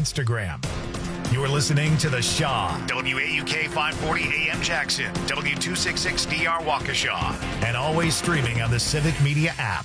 Instagram. You're listening to The Shaw, WAUK 540 AM Jackson, W266DR Waukesha, and always streaming on the Civic Media app.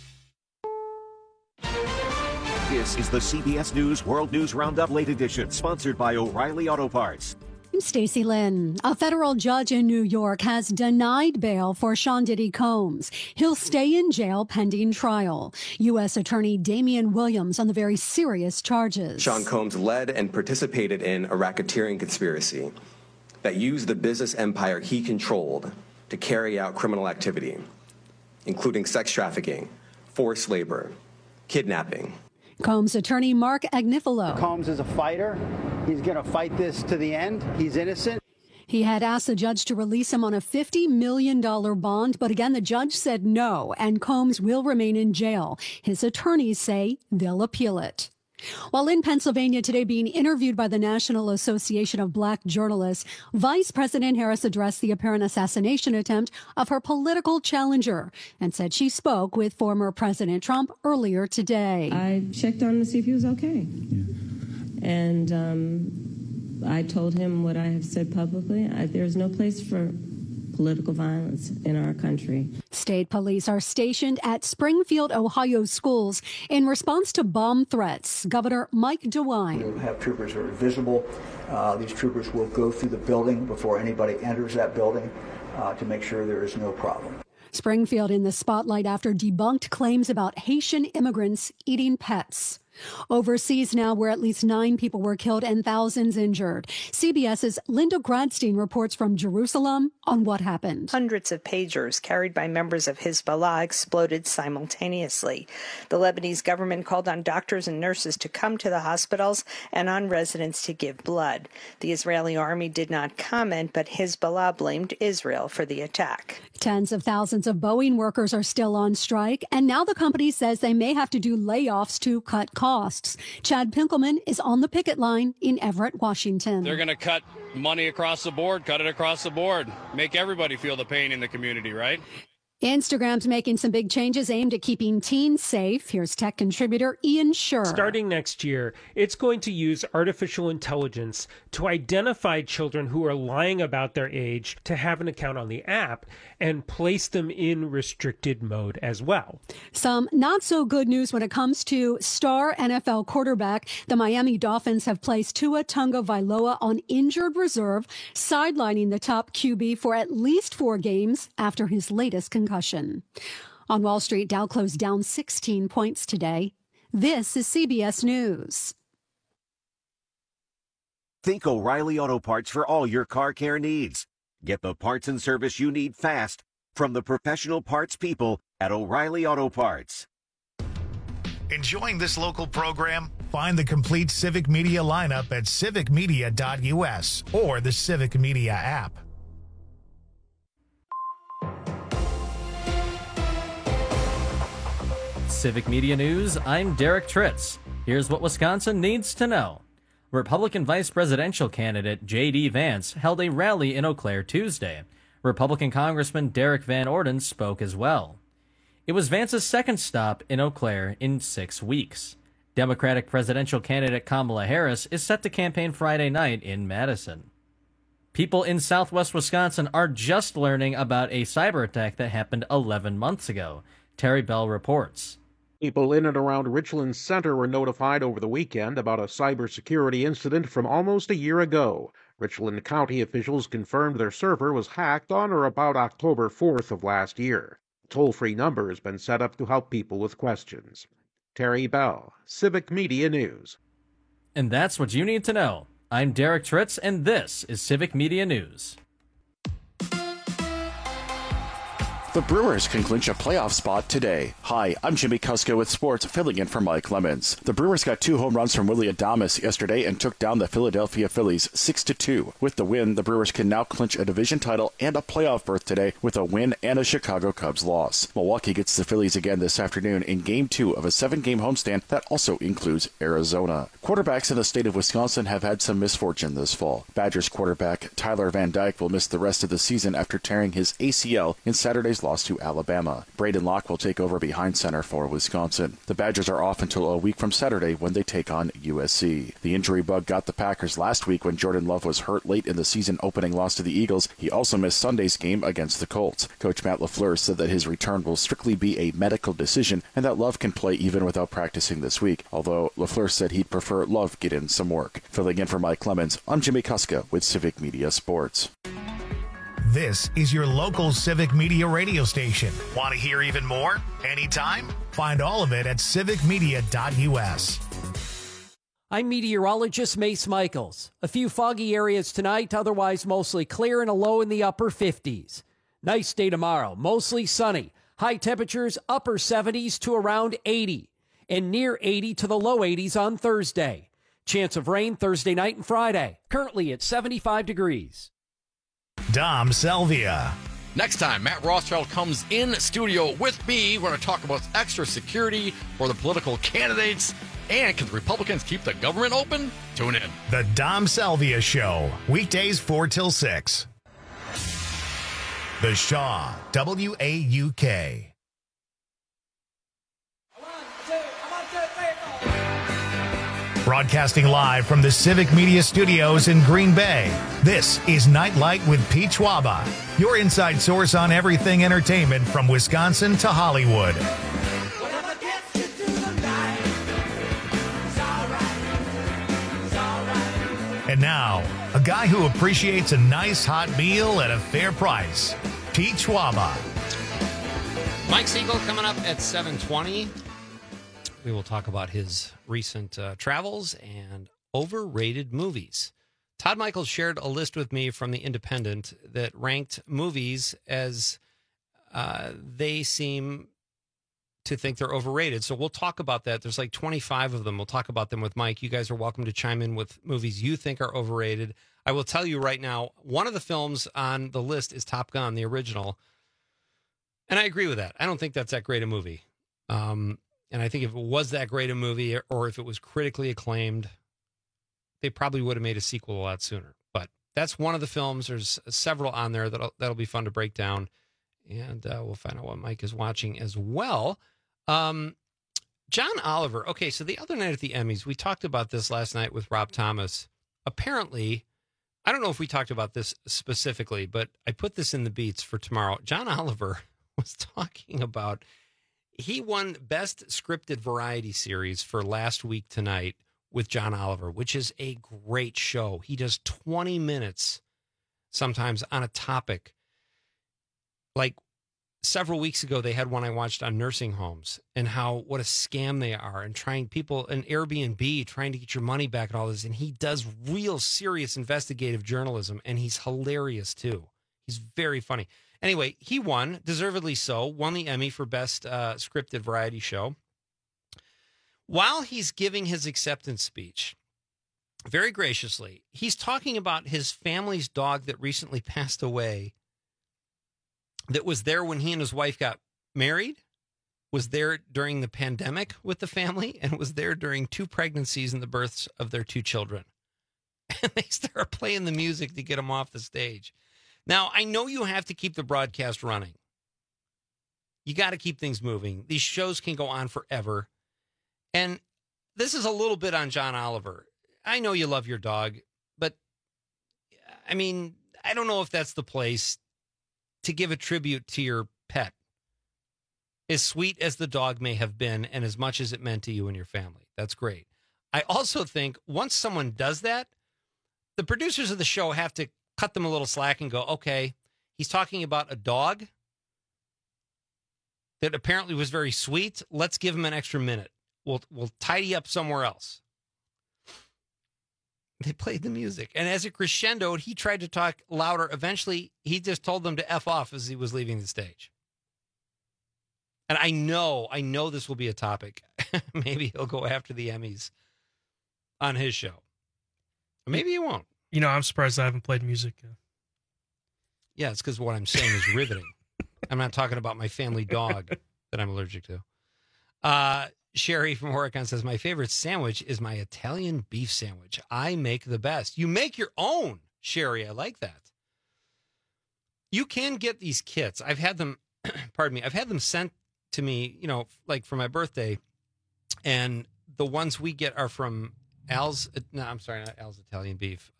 This is the CBS News World News Roundup Late Edition, sponsored by O'Reilly Auto Parts. I'm Stacey Lynn. A federal judge in New York has denied bail for Sean Diddy Combs. He'll stay in jail pending trial. U.S. Attorney Damian Williams on the very serious charges. Sean Combs led and participated in a racketeering conspiracy that used the business empire he controlled to carry out criminal activity, including sex trafficking, forced labor, kidnapping. Combs attorney Mark Agnifilo. Combs is a fighter. He's going to fight this to the end. He's innocent. He had asked the judge to release him on a $50 million bond, but again, the judge said no, and Combs will remain in jail. His attorneys say they'll appeal it. While in Pennsylvania today being interviewed by the National Association of Black Journalists, Vice President Harris addressed the apparent assassination attempt of her political challenger and said she spoke with former President Trump earlier today. I checked on him to see if he was okay. Yeah. And I told him what I have said publicly. There's no place for political violence in our country. State police are stationed at Springfield, Ohio schools in response to bomb threats. Governor Mike DeWine. We'll have troopers who are visible. These troopers will go through the building before anybody enters that building to make sure there is no problem. Springfield in the spotlight after debunked claims about Haitian immigrants eating pets. Overseas now, where at least 9 people were killed and thousands injured. CBS's Linda Gradstein reports from Jerusalem on what happened. Hundreds of pagers carried by members of Hezbollah exploded simultaneously. The Lebanese government called on doctors and nurses to come to the hospitals and on residents to give blood. The Israeli army did not comment, but Hezbollah blamed Israel for the attack. Tens of thousands of Boeing workers are still on strike, and now the company says they may have to do layoffs to cut costs. Chad Pinkelman is on the picket line in Everett, Washington. They're going to cut money across the board, cut it across the board, make everybody feel the pain in the community, right? Instagram's making some big changes aimed at keeping teens safe. Here's tech contributor Ian Scher. Starting next year, it's going to use artificial intelligence to identify children who are lying about their age to have an account on the app and place them in restricted mode as well. Some not so good news when it comes to star NFL quarterback. The Miami Dolphins have placed Tua Tagovailoa on injured reserve, sidelining the top QB for at least 4 games after his latest concussion. On Wall Street, Dow closed down 16 points today. This is CBS News. Think O'Reilly Auto Parts for all your car care needs. Get the parts and service you need fast from the professional parts people at O'Reilly Auto Parts. Enjoying this local program? Find the complete Civic Media lineup at civicmedia.us or the Civic Media app. Civic Media News, I'm Derek Tritz. Here's what Wisconsin needs to know. Republican vice presidential candidate J.D. Vance held a rally in Eau Claire Tuesday. Republican Congressman Derek Van Orden spoke as well. It was Vance's second stop in Eau Claire in 6 weeks. Democratic presidential candidate Kamala Harris is set to campaign Friday night in Madison. People in southwest Wisconsin are just learning about a cyber attack that happened 11 months ago. Terry Bell reports. People in and around Richland Center were notified over the weekend about a cybersecurity incident from almost a year ago. Richland County officials confirmed their server was hacked on or about October 4th of last year. A toll-free number has been set up to help people with questions. Terry Bell, Civic Media News. And that's what you need to know. I'm Derek Tritz, and this is Civic Media News. The Brewers can clinch a playoff spot today. Hi, I'm Jimmy Kusko with sports, filling in for Mike Lemons. The Brewers got 2 home runs from Willy Adames yesterday and took down the Philadelphia Phillies 6-2. With the win, the Brewers can now clinch a division title and a playoff berth today with a win and a Chicago Cubs loss. Milwaukee gets the Phillies again this afternoon in Game 2 of a 7-game homestand that also includes Arizona. Quarterbacks in the state of Wisconsin have had some misfortune this fall. Badgers quarterback Tyler Van Dyke will miss the rest of the season after tearing his ACL in Saturday's loss loss to Alabama. Braden Locke will take over behind center for Wisconsin. The Badgers are off until a week from Saturday when they take on USC. The injury bug got the Packers last week when Jordan Love was hurt late in the season-opening loss to the Eagles. He also missed Sunday's game against the Colts. Coach Matt LaFleur said that his return will strictly be a medical decision and that Love can play even without practicing this week, although LaFleur said he'd prefer Love get in some work. Filling in for Mike Clemens, I'm Jimmy Kuska with Civic Media Sports. This is your local Civic Media radio station. Want to hear even more? Anytime? Find all of it at civicmedia.us. I'm meteorologist Mace Michaels. A few foggy areas tonight, otherwise mostly clear and a low in the upper 50s. Nice day tomorrow, mostly sunny. High temperatures upper 70s to around 80 and near 80 to the low 80s on Thursday. Chance of rain Thursday night and Friday. Currently at 75 degrees. Dom Salvia. Next time, Matt Rothschild comes in studio with me. We're going to talk about extra security for the political candidates. And can the Republicans keep the government open? Tune in. The Dom Salvia Show. Weekdays 4 till 6. The Shaw, WAUK. Broadcasting live from the Civic Media Studios in Green Bay, this is Nightlight with Pete Schwaba, your inside source on everything entertainment from Wisconsin to Hollywood. And now, a guy who appreciates a nice hot meal at a fair price, Pete Schwaba. Mike Siegel coming up at 7:20. We will talk about his recent travels and overrated movies. Todd Michaels shared a list with me from The Independent that ranked movies as they seem to think they're overrated. So we'll talk about that. There's like 25 of them. We'll talk about them with Mike. You guys are welcome to chime in with movies you think are overrated. I will tell you right now, one of the films on the list is Top Gun, the original. And I agree with that. I don't think that's that great a movie. And I think if it was that great a movie, or if it was critically acclaimed, they probably would have made a sequel a lot sooner. But that's one of the films. There's several on there that'll be fun to break down. And we'll find out what Mike is watching as well. John Oliver. Okay, so the other night at the Emmys, we talked about this last night with Rob Thomas. Apparently, I don't know if we talked about this specifically, but I put this in the beats for tomorrow. John Oliver was talking about... He won Best Scripted Variety Series for Last Week Tonight with John Oliver, which is a great show. He does 20 minutes sometimes on a topic. Like several weeks ago, they had one I watched on nursing homes and what a scam they are, and trying people, an Airbnb, trying to get your money back and all this. And he does real serious investigative journalism, and he's hilarious too. He's very funny. Anyway, he won, deservedly so, won the Emmy for Best Scripted Variety Show. While he's giving his acceptance speech, very graciously, he's talking about his family's dog that recently passed away, that was there when he and his wife got married, was there during the pandemic with the family, and was there during 2 pregnancies and the births of their 2 children. And they start playing the music to get him off the stage. Now, I know you have to keep the broadcast running. You got to keep things moving. These shows can go on forever. And this is a little bit on John Oliver. I know you love your dog, but I mean, I don't know if that's the place to give a tribute to your pet. As sweet as the dog may have been and as much as it meant to you and your family. That's great. I also think once someone does that, the producers of the show have to cut them a little slack and go, okay, he's talking about a dog that apparently was very sweet. Let's give him an extra minute. We'll tidy up somewhere else. They played the music. And as it crescendoed, he tried to talk louder. Eventually, he just told them to F off as he was leaving the stage. And I know this will be a topic. Maybe he'll go after the Emmys on his show. Maybe he won't. You know, I'm surprised I haven't played music yet. Yeah, it's because what I'm saying is riveting. I'm not talking about my family dog that I'm allergic to. Sherry from Oregon says, my favorite sandwich is my Italian beef sandwich. I make the best. You make your own, Sherry. I like that. You can get these kits. I've had them pardon me, I've had them sent to me, like for my birthday, and the ones we get are from Al's. No, I'm sorry, not Al's Italian Beef.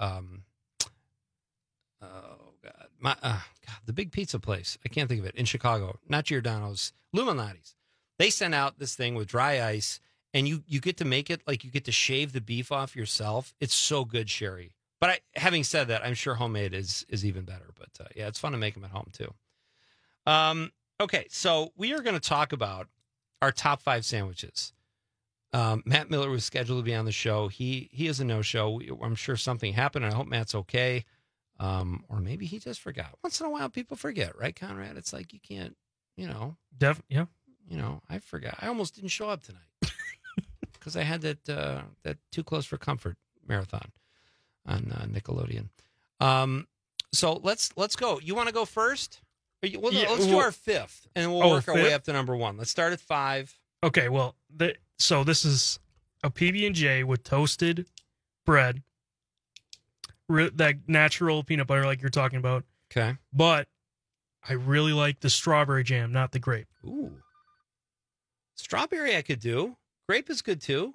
The big pizza place. I can't think of it, in Chicago. Not Giordano's, Luminati's. They sent out this thing with dry ice, and you get to make it like you get to shave the beef off yourself. It's so good, Sherry. But having said that, I'm sure homemade is even better. But yeah, it's fun to make them at home too. Okay, so we are going to talk about our top 5 sandwiches. Matt Miller was scheduled to be on the show. He is a no-show. I'm sure something happened, and I hope Matt's okay. Or maybe he just forgot. Once in a while, people forget, right, Conrad? It's like you can't, Yeah. I forgot. I almost didn't show up tonight because I had that Too Close for Comfort marathon on Nickelodeon. So let's go. You want to go first? Let's do our 5th, and we'll work our way up to number 1. Let's start at 5. Okay, well, so this is a PB&J with toasted bread, that natural peanut butter like you're talking about. Okay. But I really like the strawberry jam, not the grape. Ooh. Strawberry I could do. Grape is good too.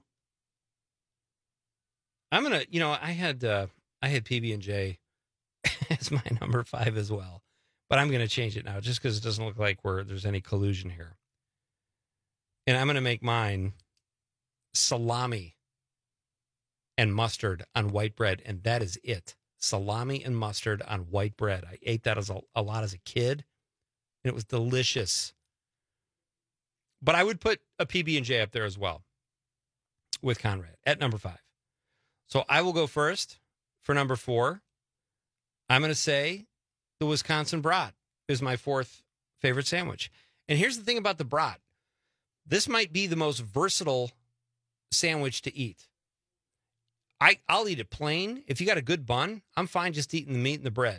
I'm going to, I had PB&J as my number 5 as well. But I'm going to change it now just because it doesn't look like there's any collusion here. And I'm going to make mine salami and mustard on white bread, and that is it. Salami and mustard on white bread. I ate that a lot as a kid, and it was delicious. But I would put a PB&J up there as well with Conrad at number 5. So I will go first for number 4. I'm going to say the Wisconsin brat is my 4th favorite sandwich. And here's the thing about the brat. This might be the most versatile sandwich to eat. I'll eat it plain. If you got a good bun, I'm fine just eating the meat and the bread.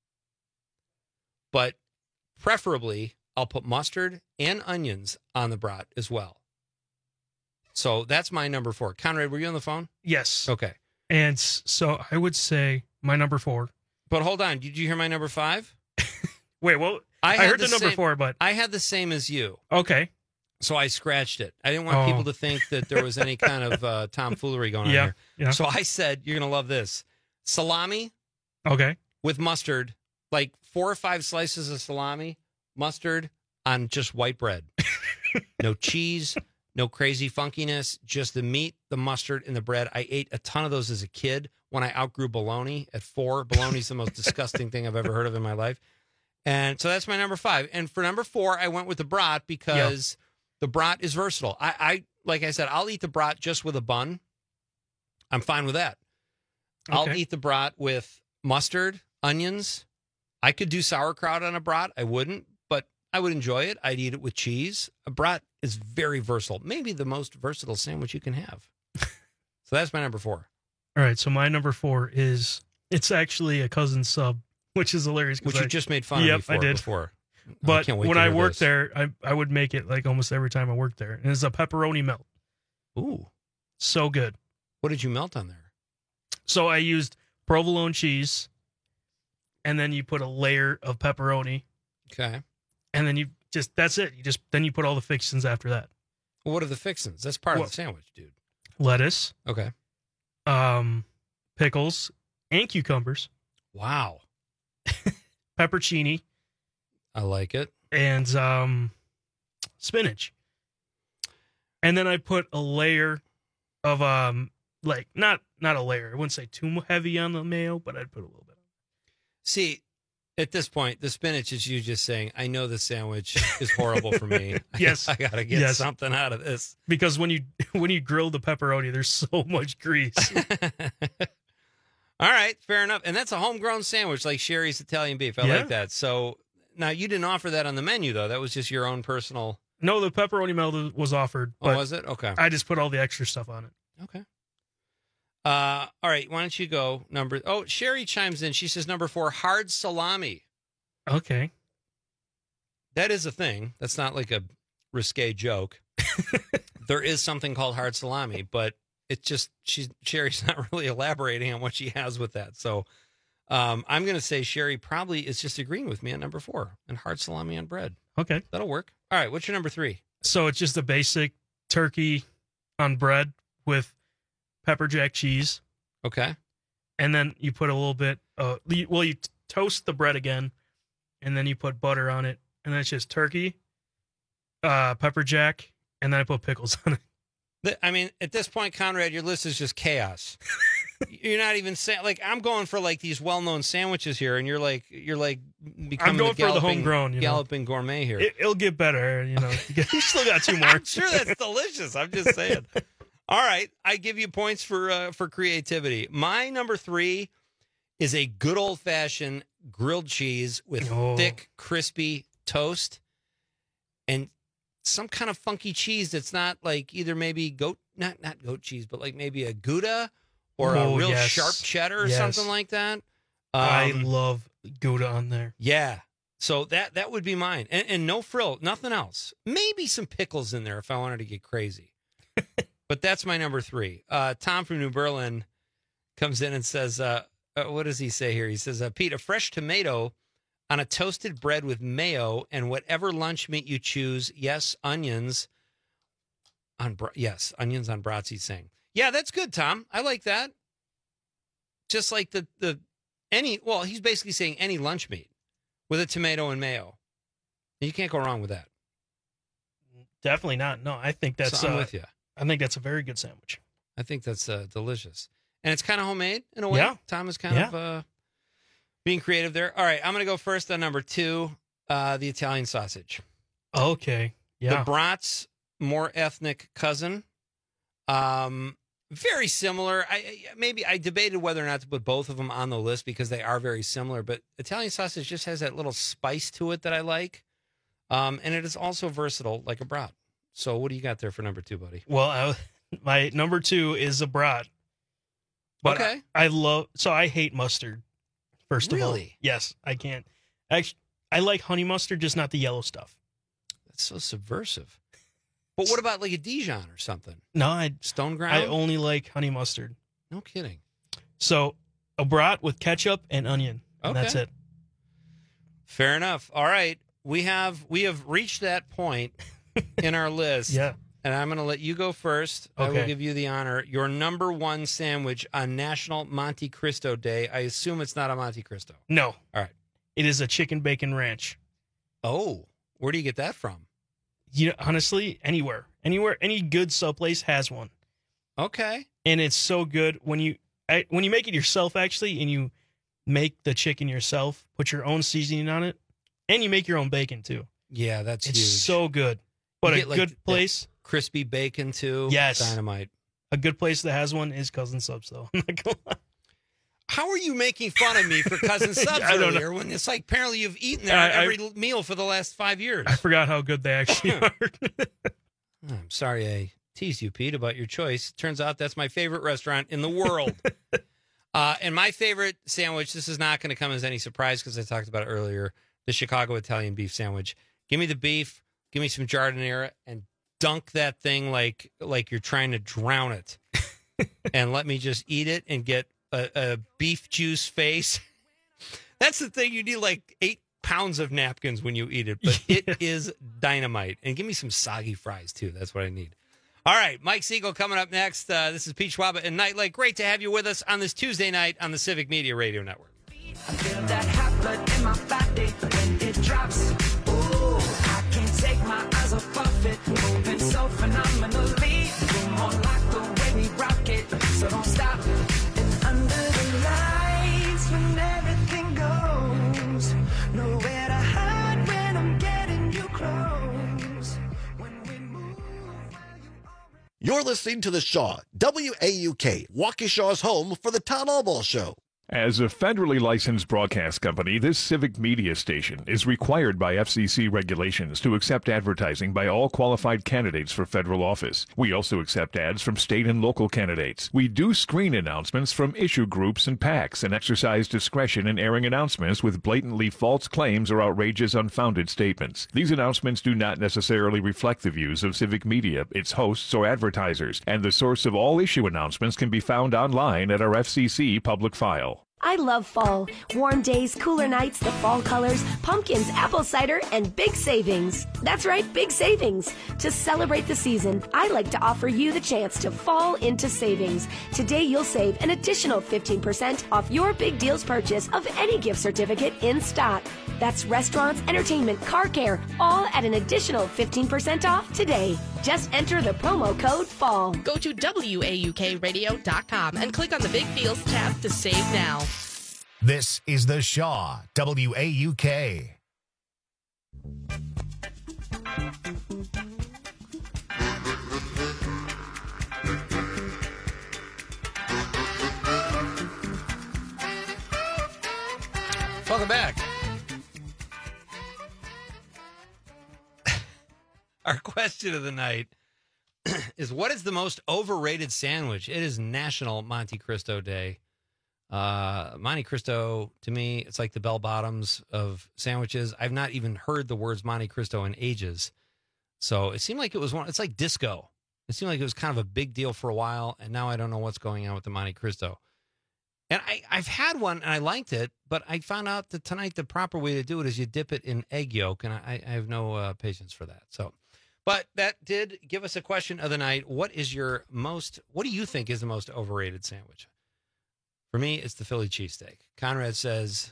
But preferably, I'll put mustard and onions on the brat as well. So that's my number 4. Conrad, were you on the phone? Yes. Okay. And so I would say my number 4. But hold on. Did you hear my number 5? Wait, well, I heard the number 4, but I had the same as you. Okay. So I scratched it. I didn't want people to think that there was any kind of tomfoolery going on here. Yeah. So I said, you're going to love this. Salami. Okay. With mustard. Like 4 or 5 slices of salami, mustard on just white bread. No cheese, no crazy funkiness, just the meat, the mustard, and the bread. I ate a ton of those as a kid when I outgrew bologna at 4. Bologna's the most disgusting thing I've ever heard of in my life. And so that's my number 5. And for number 4, I went with the brat because the brat is versatile. I like I said, I'll eat the brat just with a bun. I'm fine with that. Okay. I'll eat the brat with mustard, onions. I could do sauerkraut on a brat. I wouldn't, but I would enjoy it. I'd eat it with cheese. A brat is very versatile. Maybe the most versatile sandwich you can have. So that's my number 4. All right. So my number 4 it's actually a cousin sub, which is hilarious. Which you just made fun of me for before. But when I worked there, I would make it like almost every time I worked there. And it's a pepperoni melt. Ooh. So good. What did you melt on there? So I used provolone cheese, and then you put a layer of pepperoni. Okay. And then that's it. Then you put all the fixings after that. Well, what are the fixings? That's part of the sandwich, dude. Lettuce. Okay. Pickles and cucumbers. Wow. Peppercini. I like it. And spinach. And then I put a layer of like not a layer. I wouldn't say too heavy on the mayo, but I'd put a little bit. See, at this point, the spinach is you just saying, I know the sandwich is horrible for me. Yes. I gotta get something out of this. Because when you grill the pepperoni, there's so much grease. All right, fair enough. And that's a homegrown sandwich like Sherry's Italian Beef. I like that. So now you didn't offer that on the menu, though. That was just your own personal. No, the pepperoni melt was offered. Oh, was it? Okay. I just put all the extra stuff on it. Okay. All right, why don't you go number... Oh, Sherry chimes in. She says number 4, hard salami. Okay. That is a thing. That's not like a risque joke. There is something called hard salami, but it's just Sherry's not really elaborating on what she has with that. So I'm going to say Sherry probably is just agreeing with me on number 4 and hard salami on bread. Okay. That'll work. All right, what's your number 3? So it's just a basic turkey on bread with pepper jack cheese. Okay. And then you put a little bit, you toast the bread again, and then you put butter on it, and then it's just turkey, pepper jack, and then I put pickles on it. I mean, at this point, Conrad, your list is just chaos. You're not even saying, like, I'm going for like these well-known sandwiches here, and you're like becoming I'm going for the homegrown, galloping gourmet here. It'll get better, you still got 2 more. I'm sure that's delicious. I'm just saying. All right, I give you points for creativity. My number 3 is a good old-fashioned grilled cheese with thick, crispy toast and some kind of funky cheese that's not like either maybe not goat cheese, but like maybe a Gouda or a real sharp cheddar or something like that. I love Gouda on there. Yeah. So that would be mine. And no frill, nothing else. Maybe some pickles in there if I wanted to get crazy. But that's my number 3. Tom from New Berlin comes in and says, what does he say here? He says, Pete, a fresh tomato on a toasted bread with mayo and whatever lunch meat you choose. Yes, onions on onions on brats, he's saying. Yeah, that's good, Tom. I like that. Just like he's basically saying any lunch meat with a tomato and mayo. You can't go wrong with that. Definitely not. No, I think that's I'm with you. I think that's a very good sandwich. I think that's delicious. And it's kind of homemade in a way. Yeah. Tom is kind of being creative there. All right, I'm going to go first on number 2, the Italian sausage. Okay. Yeah. The brats, more ethnic cousin. Very similar. I debated whether or not to put both of them on the list because they are very similar, but Italian sausage just has that little spice to it that I like. And it is also versatile like a brat. So what do you got there for number 2, buddy? Well, my number 2 is a brat. But okay. I hate mustard, first of all. Really? Yes, I can't. Actually, I like honey mustard, just not the yellow stuff. That's so subversive. But what about like a Dijon or something? No, stone ground? I only like honey mustard. No kidding. So a brat with ketchup and onion. And that's it. Fair enough. All right. We have reached that point in our list. Yeah. And I'm going to let you go first. Okay. I will give you the honor. Your number 1 sandwich on National Monte Cristo Day. I assume it's not a Monte Cristo. No. All right. It is a chicken bacon ranch. Oh, where do you get that from? Honestly, anywhere, any good sub place has one. Okay. And it's so good when you make it yourself, actually, and you make the chicken yourself, put your own seasoning on it, and you make your own bacon too. Yeah, it's huge. It's so good. But a good place, crispy bacon too. Yes, dynamite. A good place that has one is Cousin Subs, though. I'm not gonna lie. How are you making fun of me for Cousin Subs earlier when it's like apparently you've eaten there every meal for the last 5 years? I forgot how good they actually are. I'm sorry I teased you, Pete, about your choice. Turns out that's my favorite restaurant in the world. And my favorite sandwich, this is not going to come as any surprise because I talked about it earlier, the Chicago Italian beef sandwich. Give me the beef, give me some giardiniera, and dunk that thing like you're trying to drown it. And let me just eat it and get a beef juice face. That's the thing. You need like 8 pounds of napkins when you eat it, but it is dynamite. And give me some soggy fries too. That's what I need. All right, Mike Siegel coming up next. This is Pete Schwab and Nightlight. Great to have you with us on this Tuesday night on the Civic Media Radio Network. I feel that hot blood in my body when it drops. Ooh, I can't take my eyes off of it. Moving so phenomenally. You're more like the way we rock it. So don't stop. And under the lights when everything goes. Nowhere to hide when I'm getting you close. When we move. You're listening to The Shaw, WAUK, Waukesha's home for the Town Hall Ball Show. As a federally licensed broadcast company, this civic media station is required by FCC regulations to accept advertising by all qualified candidates for federal office. We also accept ads from state and local candidates. We do screen announcements from issue groups and PACs and exercise discretion in airing announcements with blatantly false claims or outrageous, unfounded statements. These announcements do not necessarily reflect the views of civic media, its hosts, or advertisers, and the source of all issue announcements can be found online at our FCC public file. I love fall. Warm days, cooler nights, the fall colors, pumpkins, apple cider, and big savings. That's right, big savings. To celebrate the season, I like to offer you the chance to fall into savings. Today, you'll save an additional 15% off your big deals purchase of any gift certificate in stock. That's restaurants, entertainment, car care, all at an additional 15% off today. Just enter the promo code FALL. Go to WAUKradio.com and click on the Big Deals tab to save now. This is The Shaw, WAUK. Welcome back. Our question of the night is, what is the most overrated sandwich? It is National Monte Cristo Day. Monte Cristo, to me, it's like the bell bottoms of sandwiches. I've not even heard the words Monte Cristo in ages. So it seemed like it was it's like disco. It seemed like it was kind of a big deal for a while, and now I don't know what's going on with the Monte Cristo. And I've had one, and I liked it, but I found out that tonight the proper way to do it is you dip it in egg yolk, and I have no patience for that. So, but that did give us a question of the night. What do you think is the most overrated sandwich? For me, it's the Philly cheesesteak. Conrad says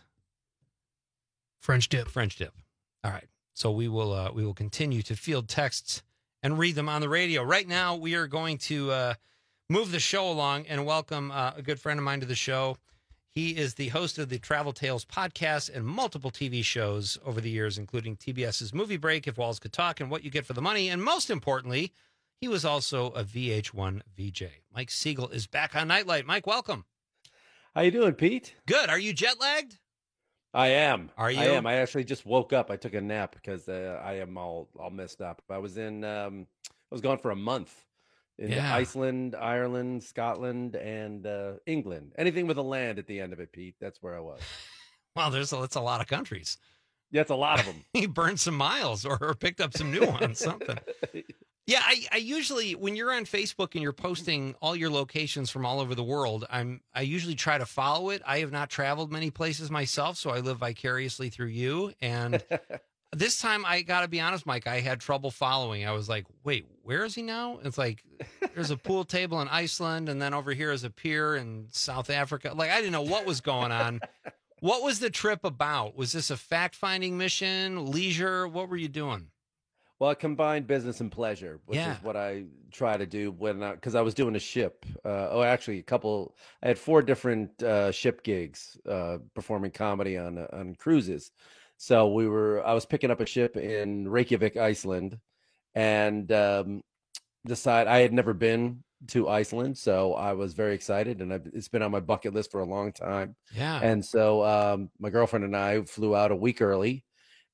French dip. French dip. All right. So we will continue to field texts and read them on the radio. Right now, we are going to move the show along and welcome a good friend of mine to the show. He is the host of the Travel Tales podcast and multiple TV shows over the years, including TBS's Movie Break, If Walls Could Talk, and What You Get for the Money. And most importantly, he was also a VH1 VJ. Mike Siegel is back on Nightlight. Mike, welcome. How you doing, Pete? Good. Are you jet lagged? I am. Are you? I am. I actually just woke up. I took a nap because I am all messed up. I was I was gone for a month in Iceland, Ireland, Scotland, and England. Anything with a land at the end of it, Pete. That's where I was. Well, that's a lot of countries. Yeah, it's a lot of them. He burned some miles or picked up some new ones, something. Yeah, I usually, when you're on Facebook and you're posting all your locations from all over the world, I usually try to follow it. I have not traveled many places myself, so I live vicariously through you. And this time, I got to be honest, Mike, I had trouble following. I was like, wait, where is he now? It's like, there's a pool table in Iceland, and then over here is a pier in South Africa. Like, I didn't know what was going on. What was the trip about? Was this a fact-finding mission, leisure? What were you doing? Well, I combined business and pleasure, which is what I try to do because I was doing a ship. Actually, I had 4 different ship gigs performing comedy on cruises. So I was picking up a ship in Reykjavik, Iceland, and decided I had never been to Iceland, so I was very excited, and it's been on my bucket list for a long time. Yeah. And so my girlfriend and I flew out a week early,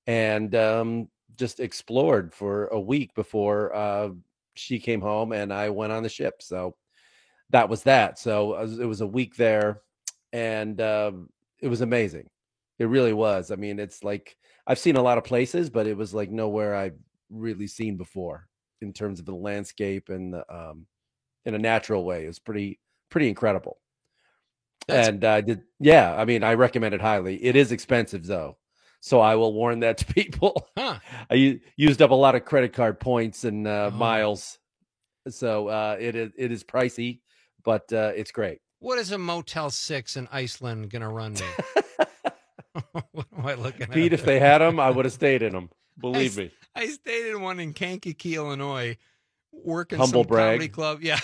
and just explored for a week before she came home, and I went on the ship. So that was that. So it was a week there, and it was amazing. It really was. I mean, it's like I've seen a lot of places, but it was like nowhere I've really seen before in terms of the landscape and in a natural way. It was pretty incredible. And I did. Yeah, I mean, I recommend it highly. It is expensive though, so I will warn that to people. I used up a lot of credit card points and miles, so it is pricey, but it's great. What is a Motel 6 in Iceland going to run me? What am I looking at? Pete, if they had them, I would have stayed in them. Believe me. I stayed in one in Kankakee, Illinois, working Humble some brag. comedy club. Yeah.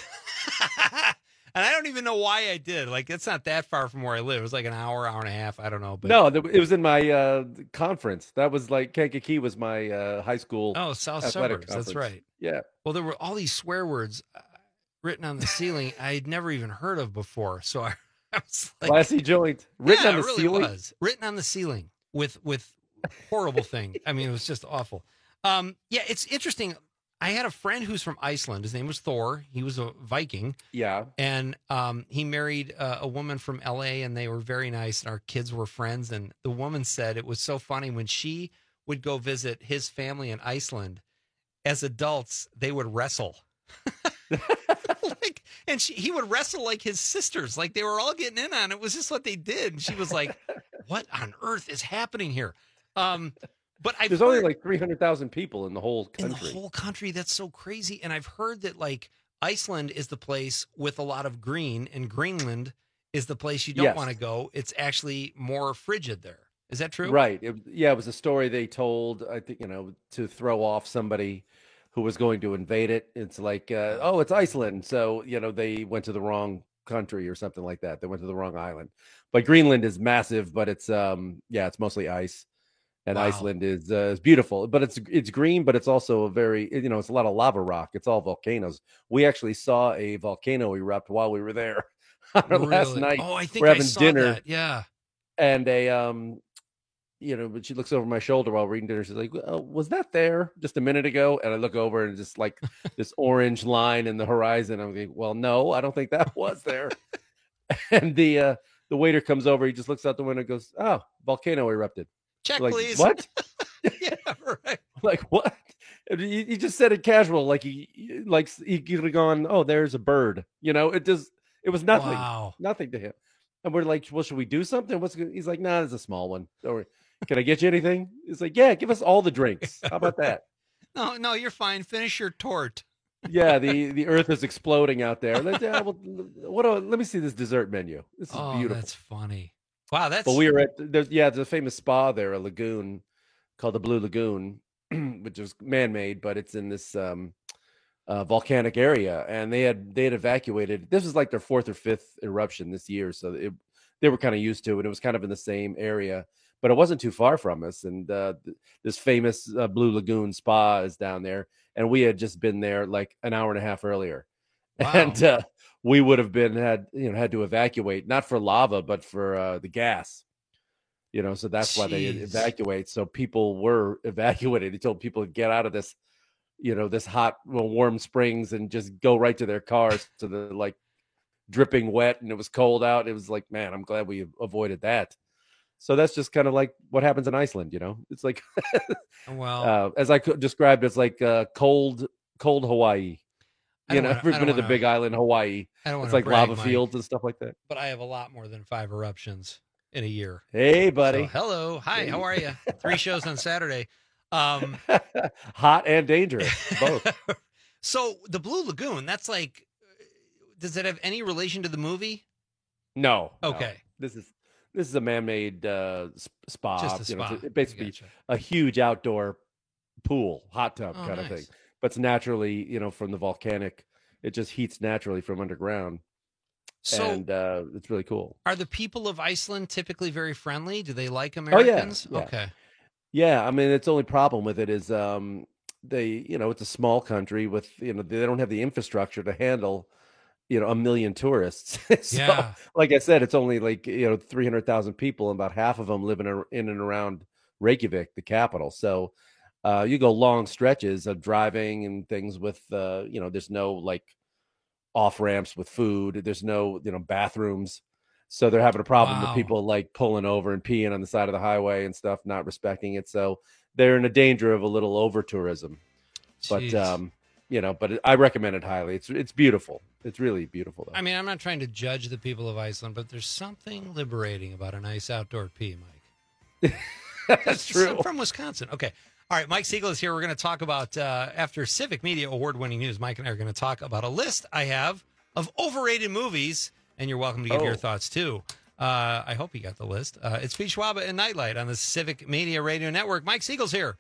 And I don't even know why I did. Like, it's not that far from where I live. It was like an hour and a half. I don't know. But no, it was in my conference. That was like Kankakee was my high school. Oh, South athletic Suburbs. conference. That's right. Yeah. Well, there were all these swear words written on the ceiling I'd never even heard of before. So I was like, classy joint. Written on the it really ceiling? was. Written on the ceiling with horrible thing. I mean, it was just awful. Yeah, it's interesting. I had a friend who's from Iceland. His name was Thor. He was a Viking. Yeah. And he married a woman from L.A., and they were very nice, and our kids were friends. And the woman said it was so funny when she would go visit his family in Iceland, as adults, they would wrestle. And he would wrestle like his sisters. Like they were all getting in on it. It was just what they did. And she was like, what on earth is happening here? But there's only like 300,000 people in the whole country. In the whole country, that's so crazy. And I've heard that like Iceland is the place with a lot of green, and Greenland is the place you don't want to go. It's actually more frigid there. Is that true? Right. It was a story they told, I think, to throw off somebody who was going to invade it. It's like, oh, it's Iceland. So, they went to the wrong country or something like that. They went to the wrong island. But Greenland is massive, but it's it's mostly ice. And Iceland is beautiful, but it's green, but it's also a very, it's a lot of lava rock. It's all volcanoes. We actually saw a volcano erupt while we were there last night. Oh, I think we're having I saw dinner. That. Yeah. And but she looks over my shoulder while we're eating dinner. She's like, was that there just a minute ago? And I look over and just like this orange line in the horizon. I'm like, well, no, I don't think that was there. And the waiter comes over. He just looks out the window and goes, oh, volcano erupted. Check, like, please. What? Yeah, right. Like what? He just said it casual, like he could have gone, oh, there's a bird. It was nothing. Wow. Nothing to him. And we're like, well, should we do something? He's like, nah, it's a small one. Or can I get you anything? He's like, yeah, give us all the drinks. How about that? No, you're fine. Finish your tort. Yeah, the earth is exploding out there. Let me see this dessert menu. This is beautiful. That's funny. Wow, that's. But we were at there's a famous spa there, a lagoon called the Blue Lagoon, which is man-made, but it's in this volcanic area, and they had evacuated. This was like their 4th or 5th eruption this year, so they were kind of used to it. It was kind of in the same area, but it wasn't too far from us. And this famous Blue Lagoon spa is down there, and we had just been there like an hour and a half earlier. Wow. And we would have had to evacuate, not for lava, but for the gas, so that's why they evacuate. So people were evacuated. They told people to get out of this, this hot, warm springs and just go right to their cars. So they're like dripping wet, and it was cold out. It was like, man, I'm glad we avoided that. So that's just kind of like what happens in Iceland. It's like, well, as I described, it's like cold Hawaii. If you've been to the big island, Hawaii, it's like lava fields and stuff like that. But I have a lot more than 5 eruptions in a year. Hey, buddy. So, hello. Hi, hey. How are you? 3 shows on Saturday. Hot and dangerous, both. So the Blue Lagoon, that's like, does it have any relation to the movie? No. Okay. No. This is a man-made spa. Just a spa. It's basically a huge outdoor pool, hot tub kind of thing. But it's naturally, from the volcanic, it just heats naturally from underground. So, and it's really cool. Are the people of Iceland typically very friendly? Do they like Americans? Oh, yeah. Okay. Yeah, I mean, its only problem with it is it's a small country with, they don't have the infrastructure to handle, 1 million tourists. So, yeah. Like I said, it's only like, 300,000 people, and about half of them live in and around Reykjavik, the capital. So you go long stretches of driving and things with, there's no like off ramps with food. There's no, bathrooms. So they're having a problem with people like pulling over and peeing on the side of the highway and stuff, not respecting it. So they're in a danger of a little over tourism. But, but I recommend it highly. It's beautiful. It's really beautiful, though. I mean, I'm not trying to judge the people of Iceland, but there's something liberating about a nice outdoor pee, Mike. That's true. I'm from Wisconsin. Okay. All right, Mike Siegel is here. We're going to talk about, after Civic Media award-winning news, Mike and I are going to talk about a list I have of overrated movies, and you're welcome to give your thoughts, too. I hope you got the list. It's Pete Schwaba and Nightlight on the Civic Media Radio Network. Mike Siegel's here.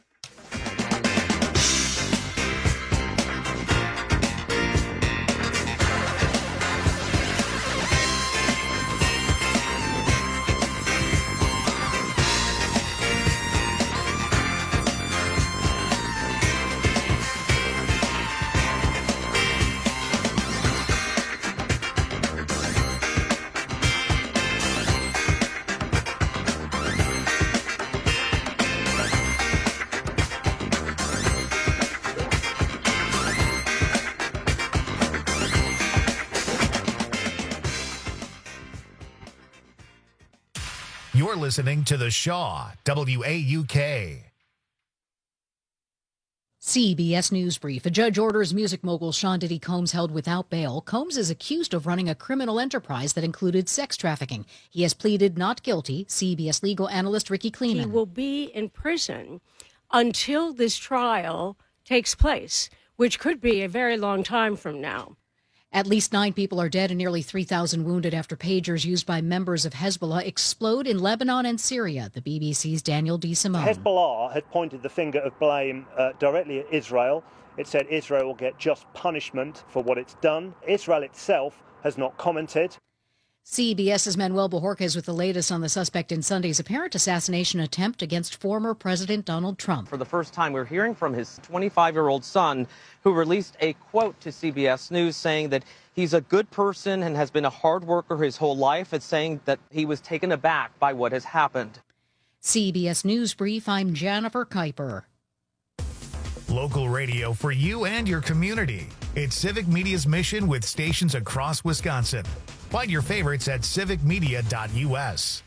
You're listening to The Shaw, WAUK. CBS News Brief. A judge orders music mogul Sean Diddy Combs held without bail. Combs is accused of running a criminal enterprise that included sex trafficking. He has pleaded not guilty. CBS legal analyst Ricky Kleeman. He will be in prison until this trial takes place, which could be a very long time from now. At least 9 people are dead and nearly 3,000 wounded after pagers used by members of Hezbollah explode in Lebanon and Syria. The BBC's Daniel D. Simone. Hezbollah had pointed the finger of blame directly at Israel. It said Israel will get just punishment for what it's done. Israel itself has not commented. CBS's Manuel Bojorquez with the latest on the suspect in Sunday's apparent assassination attempt against former President Donald Trump. For the first time, we're hearing from his 25-year-old son, who released a quote to CBS News saying that he's a good person and has been a hard worker his whole life, and saying that he was taken aback by what has happened. CBS News Brief, I'm Jennifer Kuiper. Local radio for you and your community. It's Civic Media's mission with stations across Wisconsin. Find your favorites at civicmedia.us.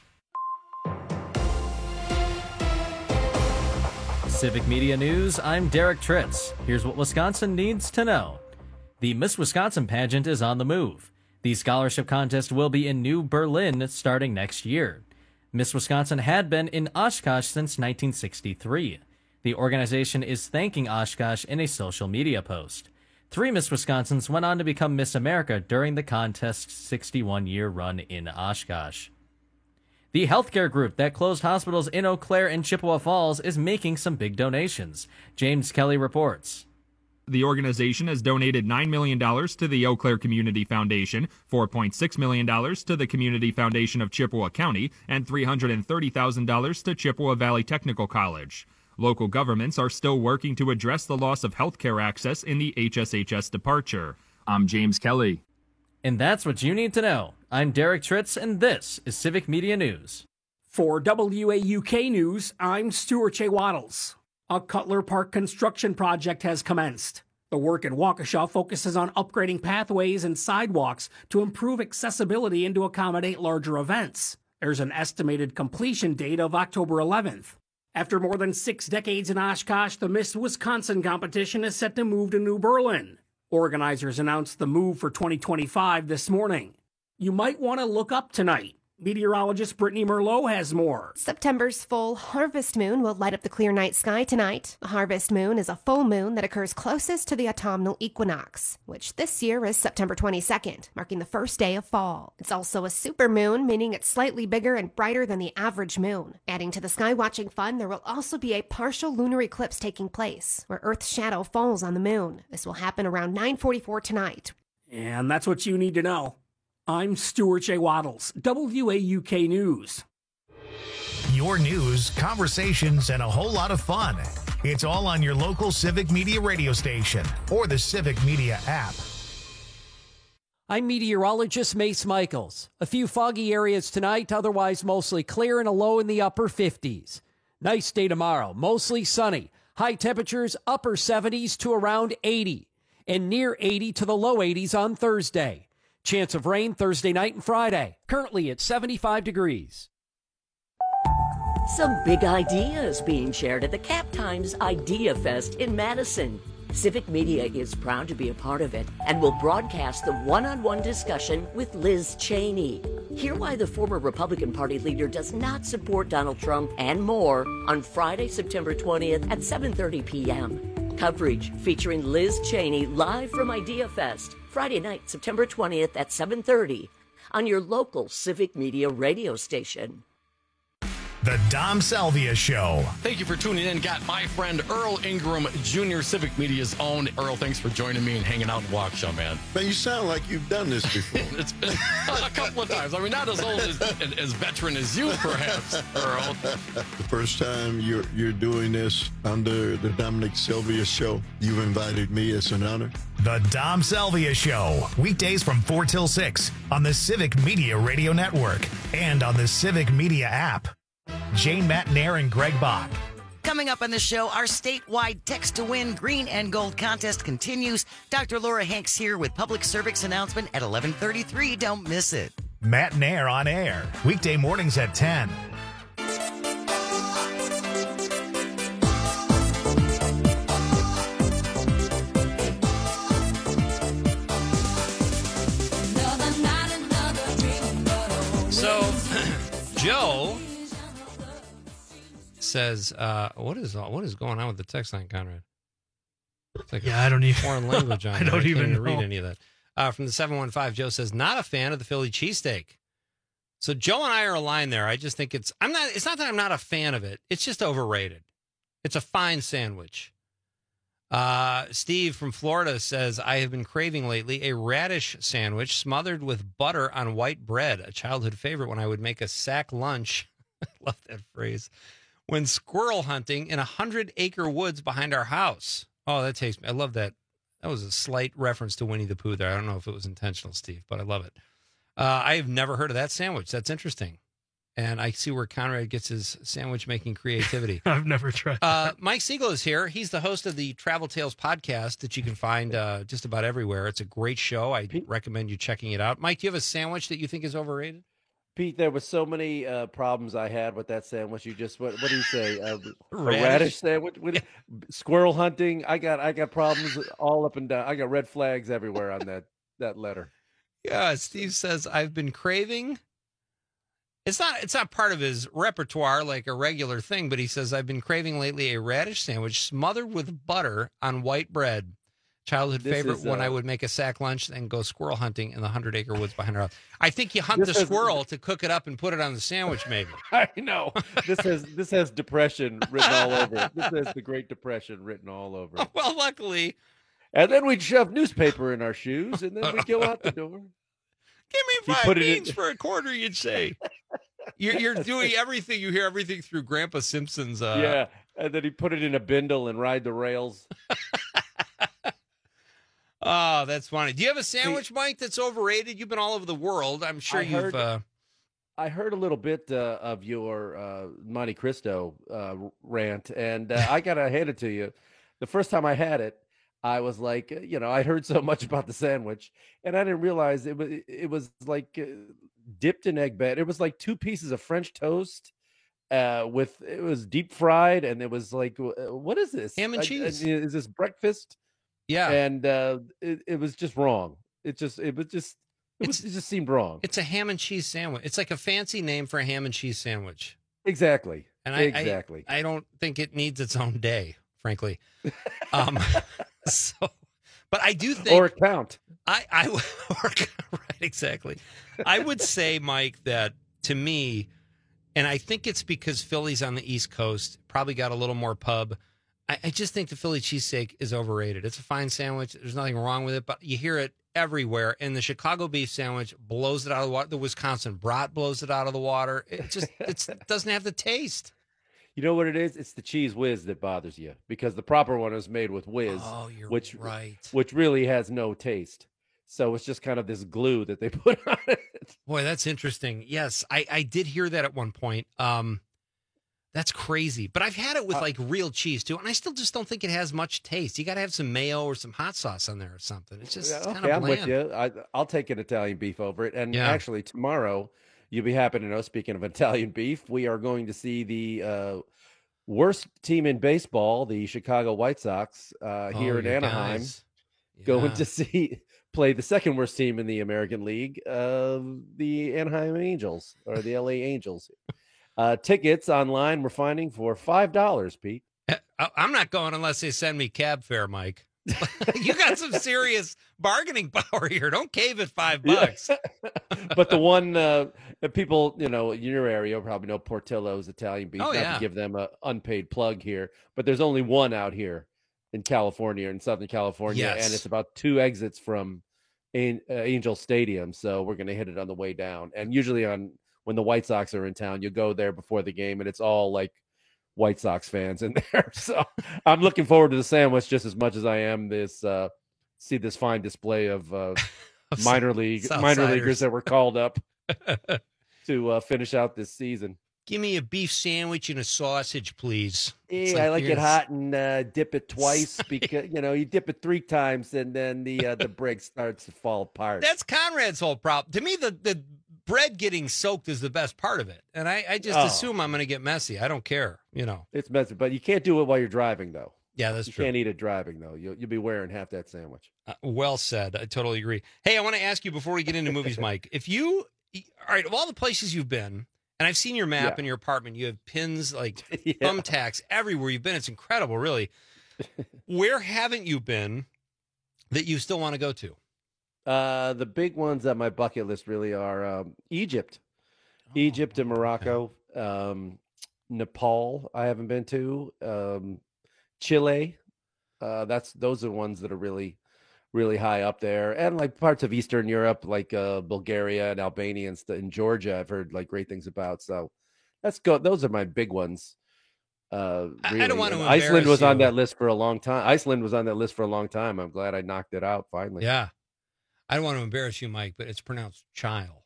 Civic Media News, I'm Derek Tritz. Here's what Wisconsin needs to know. The Miss Wisconsin pageant is on the move. The scholarship contest will be in New Berlin starting next year. Miss Wisconsin had been in Oshkosh since 1963. The organization is thanking Oshkosh in a social media post. 3 Miss Wisconsins went on to become Miss America during the contest's 61-year run in Oshkosh. The healthcare group that closed hospitals in Eau Claire and Chippewa Falls is making some big donations. James Kelly reports. The organization has donated $9 million to the Eau Claire Community Foundation, $4.6 million to the Community Foundation of Chippewa County, and $330,000 to Chippewa Valley Technical College. Local governments are still working to address the loss of health care access in the HSHS departure. I'm James Kelly. And that's what you need to know. I'm Derek Tritz, and this is Civic Media News. For WAUK News, I'm Stuart J. Waddles. A Cutler Park construction project has commenced. The work in Waukesha focuses on upgrading pathways and sidewalks to improve accessibility and to accommodate larger events. There's an estimated completion date of October 11th. After more than 6 decades in Oshkosh, the Miss Wisconsin competition is set to move to New Berlin. Organizers announced the move for 2025 this morning. You might want to look up tonight. Meteorologist Brittany Merlot has more. September's full harvest moon will light up the clear night sky tonight. A harvest moon is a full moon that occurs closest to the autumnal equinox, which this year is September 22nd, marking the first day of fall. It's also a supermoon, meaning it's slightly bigger and brighter than the average moon. Adding to the sky watching fun, there will also be a partial lunar eclipse taking place, where Earth's shadow falls on the moon. This will happen around 9:44 tonight. And that's what you need to know. I'm Stuart J. Waddles, WAUK News. Your news, conversations, and a whole lot of fun. It's all on your local Civic Media radio station or the Civic Media app. I'm meteorologist Mace Michaels. A few foggy areas tonight, otherwise mostly clear and a low in the upper 50s. Nice day tomorrow, mostly sunny. High temperatures upper 70s to around 80 and near 80 to the low 80s on Thursday. Chance of rain Thursday night and Friday. Currently at 75 degrees. Some big ideas being shared at the Cap Times Idea Fest in Madison. Civic Media is proud to be a part of it and will broadcast the one-on-one discussion with Liz Cheney. Hear why the former Republican Party leader does not support Donald Trump and more on Friday, September 20th at 7:30 p.m. Coverage featuring Liz Cheney live from Idea Fest, Friday night, September 20th at 7:30 on your local Civic Media radio station. The Dom Salvia Show. Thank you for tuning in. Got my friend Earl Ingram Jr., Civic Media's own. Earl, thanks for joining me and hanging out in Waukesha, man. Man, you sound like you've done this before. It's been a couple of times. I mean, not as old as veteran as you, perhaps, Earl. The first time you're doing this under the Dominic Salvia Show, you've invited me. It's an honor. The Dom Salvia Show. Weekdays from 4 till 6 on the Civic Media Radio Network and on the Civic Media app. Jane Matnair and Greg Bach. Coming up on the show, our statewide Text to Win Green and Gold contest continues. Dr. Laura Hanks here with public service announcement at 11:33. Don't miss it. Matnair on air. Weekday mornings at 10. So, Joe says, what is going on with the text line, Conrad? It's like I don't even foreign language on I there. don't even can't read know. any of that. From the 715, Joe says, not a fan of the Philly cheesesteak. So Joe and I are aligned there. I just think it's not that I'm not a fan of it. It's just overrated. It's a fine sandwich. Steve from Florida says, I have been craving lately a radish sandwich smothered with butter on white bread, a childhood favorite when I would make a sack lunch. I love that phrase. When squirrel hunting in 100-acre woods behind our house. Oh, that takes me. I love that. That was a slight reference to Winnie the Pooh there. I don't know if it was intentional, Steve, but I love it. I have never heard of that sandwich. That's interesting. And I see where Conrad gets his sandwich-making creativity. I've never tried that. Mike Siegel is here. He's the host of the Travel Tales podcast that you can find just about everywhere. It's a great show. I recommend you checking it out. Mike, do you have a sandwich that you think is overrated? Pete, there was so many problems I had with that sandwich. You just what do you say? A radish sandwich? Squirrel hunting. I got problems all up and down. I got red flags everywhere on that letter. Yeah, Steve says I've been craving. It's not part of his repertoire like a regular thing, but he says I've been craving lately a radish sandwich smothered with butter on white bread. Childhood favorite when I would make a sack lunch and go squirrel hunting in the 100-acre woods behind our house. I think you hunt the squirrel to cook it up and put it on the sandwich, maybe. I know. This has depression written all over it. This has the Great Depression written all over it. Well, luckily. And then we'd shove newspaper in our shoes, and then we'd go out the door. Give me 5 beans for a quarter, you'd say. You're doing everything. You hear everything through Grandpa Simpson's. Yeah, and then he put it in a bindle and ride the rails. Oh, that's funny. Do you have a sandwich, Mike, that's overrated? You've been all over the world. I'm sure you've... I heard a little bit of your Monte Cristo rant, and I got to hand it to you. The first time I had it, I was like, I heard so much about the sandwich, and I didn't realize it was like dipped in egg bed. It was like 2 pieces of French toast it was deep fried, and it was like, what is this? Ham and cheese. Is this breakfast? Yeah. And it was just wrong. It just seemed wrong. It's a ham and cheese sandwich. It's like a fancy name for a ham and cheese sandwich. Exactly. And exactly. I don't think it needs its own day, frankly. But I do think, or a count. Right, exactly. I would say, Mike, that to me, and I think it's because Philly's on the East Coast, probably got a little more pub. I just think the Philly cheesesteak is overrated. It's a fine sandwich. There's nothing wrong with it, but you hear it everywhere. And the Chicago beef sandwich blows it out of the water. The Wisconsin brat blows it out of the water. It doesn't have the taste. You know what it is? It's the cheese whiz that bothers you, because the proper one is made with whiz, which really has no taste. So it's just kind of this glue that they put on it. Boy, that's interesting. Yes, I did hear that at one point. That's crazy. But I've had it with like real cheese too, and I still just don't think it has much taste. You got to have some mayo or some hot sauce on there or something. It's just kind of bland. I'm with you. I'll take an Italian beef over it. And actually, tomorrow, you'll be happy to know, speaking of Italian beef, we are going to see the worst team in baseball, the Chicago White Sox, here in Anaheim, going to play the second worst team in the American League, the Anaheim Angels, or the LA Angels. Tickets online we're finding for $5, Pete. I'm not going unless they send me cab fare, Mike. You got some serious bargaining power here. Don't cave at $5. Yeah. But the one people, in your area probably know Portillo's Italian beef. Not to give them an unpaid plug here, but there's only one out here in California, in Southern California, and it's about 2 exits from Angel Stadium. So we're going to hit it on the way down. And usually when the White Sox are in town, you go there before the game, and it's all like White Sox fans in there. So I'm looking forward to the sandwich just as much as I am see this fine display of minor leaguers that were called up to finish out this season. Give me a beef sandwich and a sausage, please. Yeah, I like it hot and dip it twice because you dip it 3 times and then the bread starts to fall apart. That's Conrad's whole problem. To me, the bread getting soaked is the best part of it, and I just assume I'm going to get messy. I don't care, It's messy, but you can't do it while you're driving, though. Yeah, that's true. You can't eat it driving, though. You'll be wearing half that sandwich. Well said. I totally agree. Hey, I want to ask you before we get into movies, Mike, if you All right, of all the places you've been, and I've seen your map Yeah. in your apartment, you have pins like Yeah. thumbtacks everywhere you've been. It's incredible, really. Where haven't you been that you still want to go to? The big ones on my bucket list really are Egypt, Egypt and Morocco, Nepal. I haven't been to Chile. Those are ones that are really, really high up there, and like parts of Eastern Europe, like Bulgaria and Albania and Georgia. I've heard like great things about. So let's go. Those are my big ones. Really. I don't want to And Iceland embarrass was on you. that list for a long time. Iceland was on that list for a long time. I'm glad I knocked it out finally. Yeah. I don't want to embarrass you, Mike, but it's pronounced chile.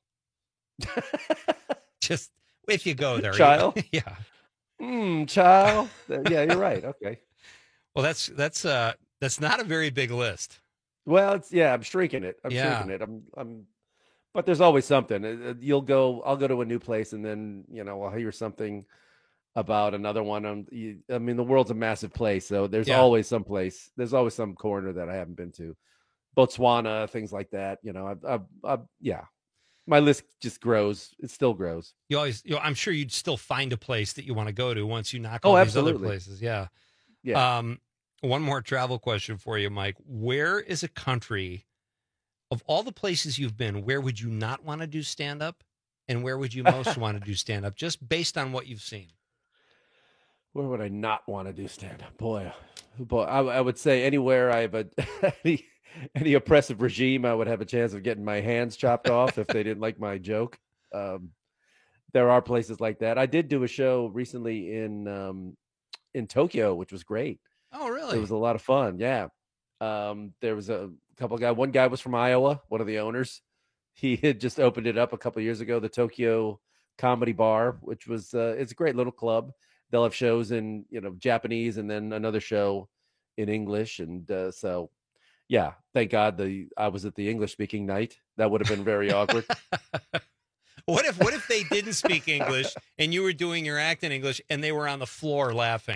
Just if you go there. Chile? Yeah. Child. Yeah, you're right. Okay. Well, that's not a very big list. Well, I'm shrinking it. I'm Yeah. shrinking it. But there's always something. I'll go to a new place, and then I'll hear something about another one. I mean, the world's a massive place, so there's always some place. There's always some corner that I haven't been to. Botswana, things like that. Yeah. My list just grows. It still grows. You always, I'm sure you'd still find a place that you want to go to once you knock all these other absolutely. places. Yeah. Yeah. One more travel question for you, Mike. Where is a country of all the places you've been, where would you not want to do stand up, and where would you most want to do stand up, just based on what you've seen? Where would I not want to do stand up? Boy, I would say anywhere I have any oppressive regime, I would have a chance of getting my hands chopped off if they didn't like my joke. There are places like that. I did do a show recently in Tokyo, which was great. Oh, really? It was a lot of fun. Yeah. There was a couple of guys. One guy was from Iowa, one of the owners. He had just opened it up a couple of years ago, the Tokyo Comedy Bar, which was it's a great little club. They'll have shows in Japanese and then another show in English, and so yeah, thank God I was at the English speaking night. That would have been very awkward. What if they didn't speak English and you were doing your act in English and they were on the floor laughing?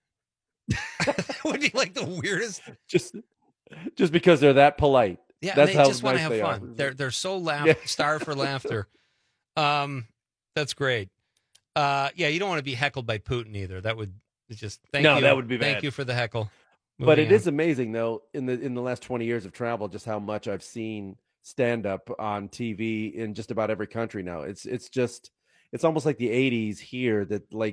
That would be like the weirdest. Just because they're that polite. Yeah, that's they how just want to nice have they fun. are. They're so Yeah. starved for laughter. That's great. Yeah, you don't want to be heckled by Putin either. That would just thank you. That would be Thank bad. you for the heckle. But Moving it on. is amazing though in the last 20 years of travel, just how much I've seen stand up on TV in just about every country now. It's almost like the 80s here, that like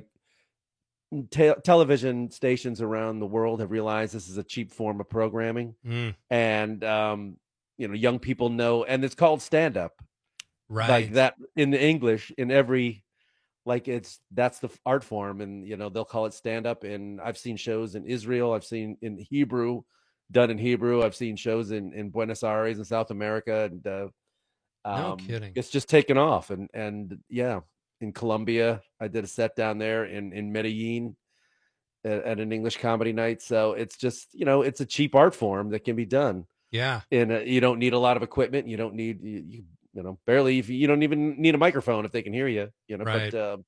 television stations around the world have realized this is a cheap form of programming. And young people know, and it's called stand up. Right. Like that in the English, in every, like that's the art form, and they'll call it stand up. And I've seen shows in Israel, I've seen in Hebrew, done in Hebrew. I've seen shows in Buenos Aires in South America, and No kidding. It's just taken off. And yeah, in Colombia, I did a set down there in Medellin at an English comedy night. So it's just it's a cheap art form that can be done. Yeah. And you don't need a lot of equipment. You don't need barely, if you don't even need a microphone if they can hear you, Right. but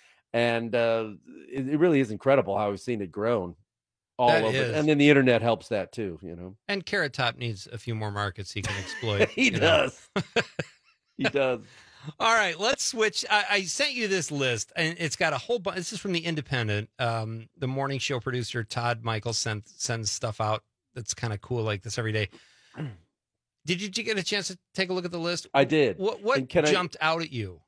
it really is incredible how we've seen it grown all That over. is. And then the internet helps that too, And Carrot Top needs a few more markets he can exploit. He you know. does. He does. All right, let's switch. I sent you this list, and it's got a whole bunch. This is from The Independent. The morning show producer, Todd Michael, sends stuff out that's kind of cool like this every day. Did you get a chance to take a look at the list? I did. What And can I- jumped out at you?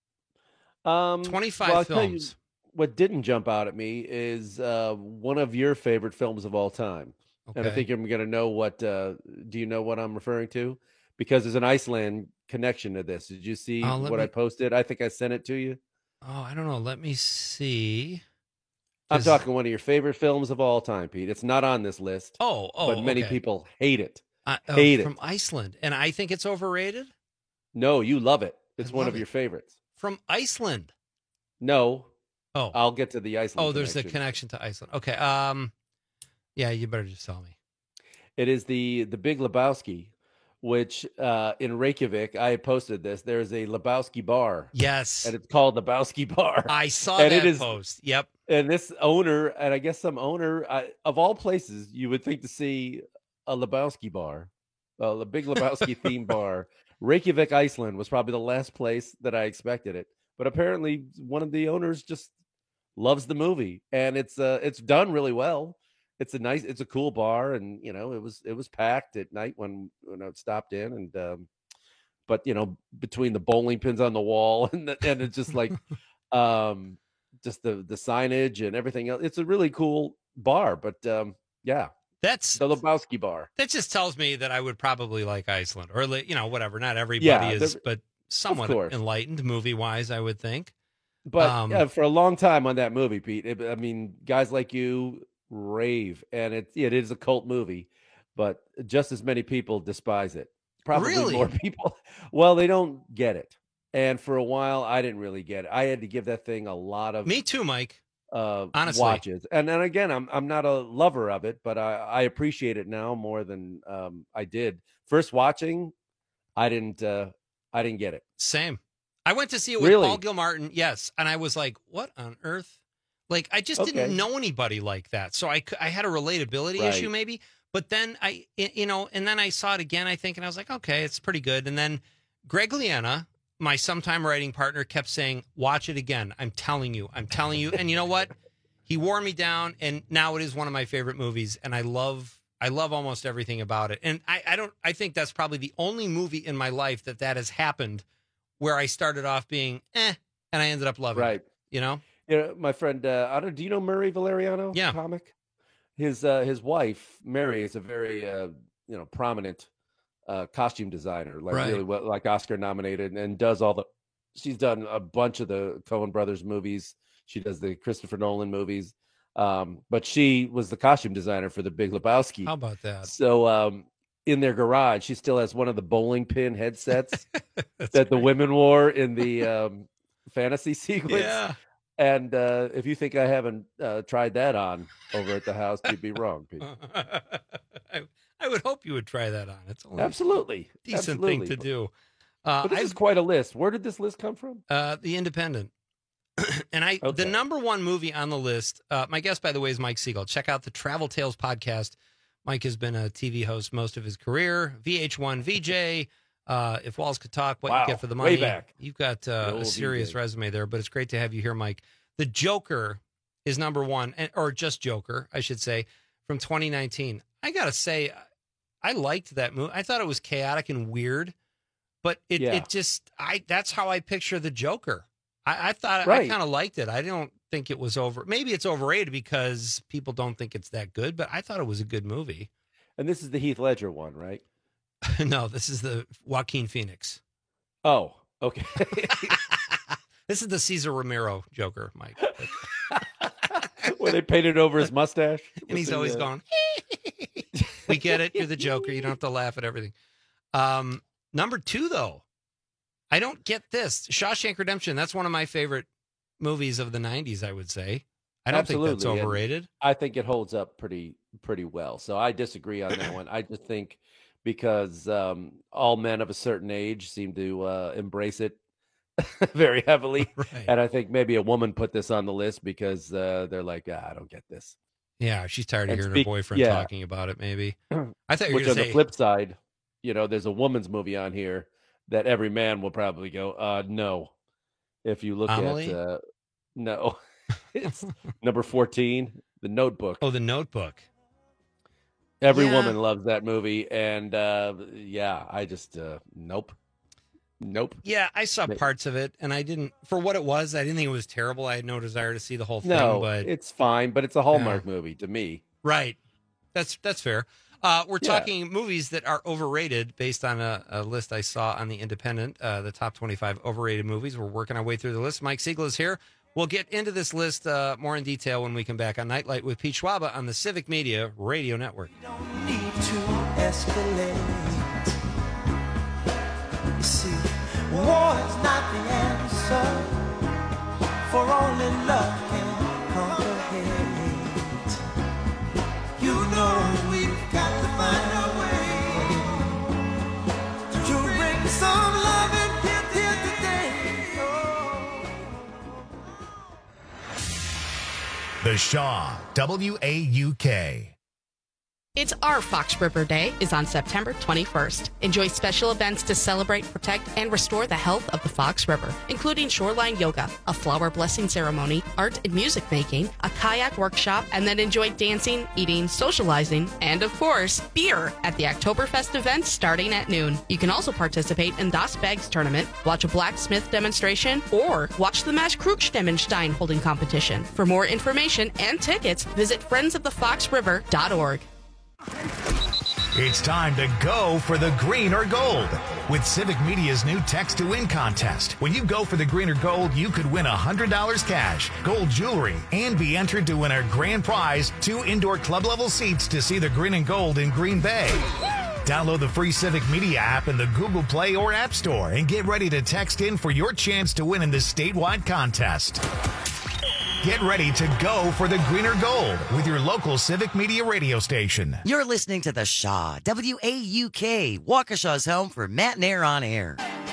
25 I'll tell you films. what didn't jump out at me is one of your favorite films of all time. And I Okay. think you're going to know what, do you know what I'm referring to? Because there's an Iceland connection to this. Did you see let what I me- posted? I think I sent it to you. Oh, I don't know. Let me see. I'm 'Cause- talking one of your favorite films of all time, Pete. It's not on this list. Oh, but many okay. people hate it. Oh, Hate it. from Iceland, and I think it's overrated. No, you love it. It's I one love of it. your favorites. From Iceland. No. Oh. I'll get to the Iceland. Oh, there's the connection to Iceland. Okay. Yeah, you better just tell me. It is the Big Lebowski, which in Reykjavik, I posted this. There's a Lebowski bar. Yes. And it's called Lebowski Bar. I saw And that it is- post. Yep. And this owner, and I guess some owner, of all places, you would think to see a Lebowski bar, a Big Lebowski theme bar Reykjavik, Iceland was probably the last place that I expected it. But apparently one of the owners just loves the movie, and it's done really well. It's a cool bar, and it was packed at night when I stopped in, and but between the bowling pins on the wall and it's just like just the signage and everything else, it's a really cool bar. But yeah, that's the Lebowski bar. That just tells me that I would probably like Iceland, or whatever. Not everybody is, but somewhat enlightened movie wise, I would think. But for a long time on that movie, Pete, guys like you rave, and it is a cult movie, but just as many people despise it. Probably more people. Well, they don't get it. And for a while, I didn't really get it. I had to give that thing a lot of me too, Mike. Honestly, watches. And then again, I'm not a lover of it, but I appreciate it now more than I did first watching. I didn't get it. Same. I went to see it with Paul Gilmartin. Yes, and I was like, "What on earth?" Like, I just didn't know anybody like that, so I had a relatability issue maybe. But then and then I saw it again, I think, and I was like, okay, it's pretty good. And then Greg Liana, my sometime writing partner, kept saying, watch it again. I'm telling you. And you know what? He wore me down, and now it is one of my favorite movies, and I love almost everything about it. And I think that's probably the only movie in my life that has happened where I started off being and I ended up loving it. My friend, do you know Murray Valeriano? Yeah. Comic? His wife, Mary, is a very prominent costume designer, really well, like Oscar nominated, and does she's done a bunch of the Coen Brothers movies. She does the Christopher Nolan movies. But she was the costume designer for The Big Lebowski. How about that? So in their garage, she still has one of the bowling pin headsets that the women wore in the fantasy sequence. Yeah. And if you think I haven't tried that on over at the house, you'd be wrong, Pete. I would hope you would try that on. It's only absolutely decent thing to do. But this is quite a list. Where did this list come from? The Independent. And the number one movie on the list, my guest, by the way, is Mike Siegel. Check out the Travel Tales podcast. Mike has been a TV host most of his career, VH1 VJ. If Walls Could Talk, What You Get for the Money. Way back. You've got a serious resume there, but it's great to have you here, Mike. The Joker is number one, or just Joker, I should say, from 2019. I got to say, I liked that movie. I thought it was chaotic and weird, but that's how I picture the Joker. I thought I kind of liked it. I don't think it was maybe it's overrated because people don't think it's that good, but I thought it was a good movie. And this is the Heath Ledger one, right? No, this is the Joaquin Phoenix. Oh, okay. This is the Cesar Romero Joker, Mike. Where they painted over his mustache. And he's always going, we get it. You're the Joker. You don't have to laugh at everything. Number two, though, I don't get this. Shawshank Redemption. That's one of my favorite movies of the 90s, I would say. I don't think that's overrated. And I think it holds up pretty well. So I disagree on that one. I just think because all men of a certain age seem to embrace it very heavily. Right. And I think maybe a woman put this on the list because they're like, I don't get this. Yeah, she's tired of hearing her boyfriend talking about it, maybe. I thought you were going to say... on the flip side, there's a woman's movie on here that every man will probably go, no. If you look Amelie? at... no. It's number 14, The Notebook. Oh, The Notebook. Every woman loves that movie, and I just nope. Yeah, I saw parts of it, and I didn't. For what it was, I didn't think it was terrible. I had no desire to see the whole thing. No, but it's fine, but it's a Hallmark movie to me. Right, that's fair. We're talking movies that are overrated based on a list I saw on the Independent, the top 25 overrated movies. We're working our way through the list. Mike Siegel is here. We'll get into this list more in detail when we come back on Nightlight with Pete Schwaba on the Civic Media Radio Network. We don't need to escalate. You see, war is not the answer, for only love can conquer hate. You know we've got to find a way to bring some love in here today. The Shaw, WAUK. It's our Fox River Day is on September 21st. Enjoy special events to celebrate, protect, and restore the health of the Fox River, including shoreline yoga, a flower blessing ceremony, art and music making, a kayak workshop, and then enjoy dancing, eating, socializing, and of course, beer at the Oktoberfest event starting at noon. You can also participate in Das Bags tournament, watch a blacksmith demonstration, or watch the Mash Krugstemenstein holding competition. For more information and tickets, visit friendsofthefoxriver.org. It's time to go for the green or gold with Civic Media's new Text to Win contest. When you go for the green or gold, you could win $100 cash, gold jewelry, and be entered to win our grand prize, 2 indoor club level seats to see the green and gold in Green Bay. Download the free Civic Media app in the Google Play or App Store and get ready to text in for your chance to win in this statewide contest. Get ready to go for the green or gold with your local Civic Media radio station. You're listening to The Shaw, WAUK, Waukesha's home for Matt and Air on Air.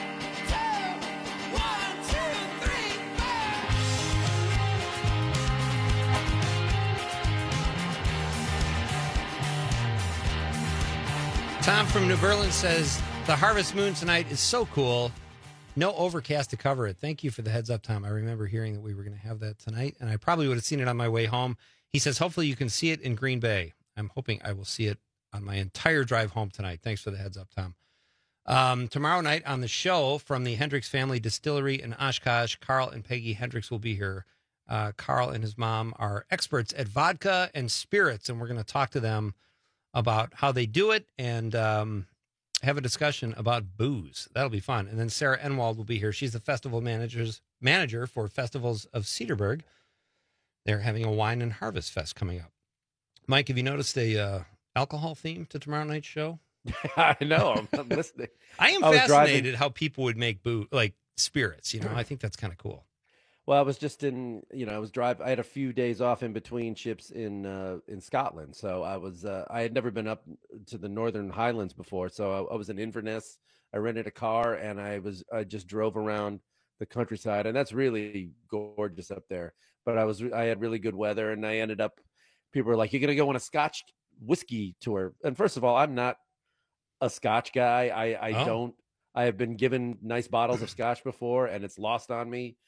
Tom from New Berlin says, the harvest moon tonight is so cool. No overcast to cover it. Thank you for the heads up, Tom. I remember hearing that we were going to have that tonight, and I probably would have seen it on my way home. He says, hopefully you can see it in Green Bay. I'm hoping I will see it on my entire drive home tonight. Thanks for the heads up, Tom. Tomorrow night on the show from the Hendricks Family Distillery in Oshkosh, Carl and Peggy Hendricks will be here. Carl and his mom are experts at vodka and spirits, and we're going to talk to them about how they do it and have a discussion about booze. That'll be fun. And then Sarah Enwald will be here. She's the festival manager for Festivals of Cedarburg. They're having a wine and harvest fest coming up. Mike, have you noticed a alcohol theme to tomorrow night's show? I know. I'm listening. I am fascinated how people would make spirits. I think that's kind of cool. Well, I was just I had a few days off in between ships in Scotland. So I had never been up to the Northern Highlands before. So I was in Inverness. I rented a car and I just drove around the countryside, and that's really gorgeous up there. But I had really good weather, and I ended up, people were like, you're going to go on a Scotch whiskey tour. And first of all, I'm not a Scotch guy. I have been given nice bottles of Scotch before, and it's lost on me.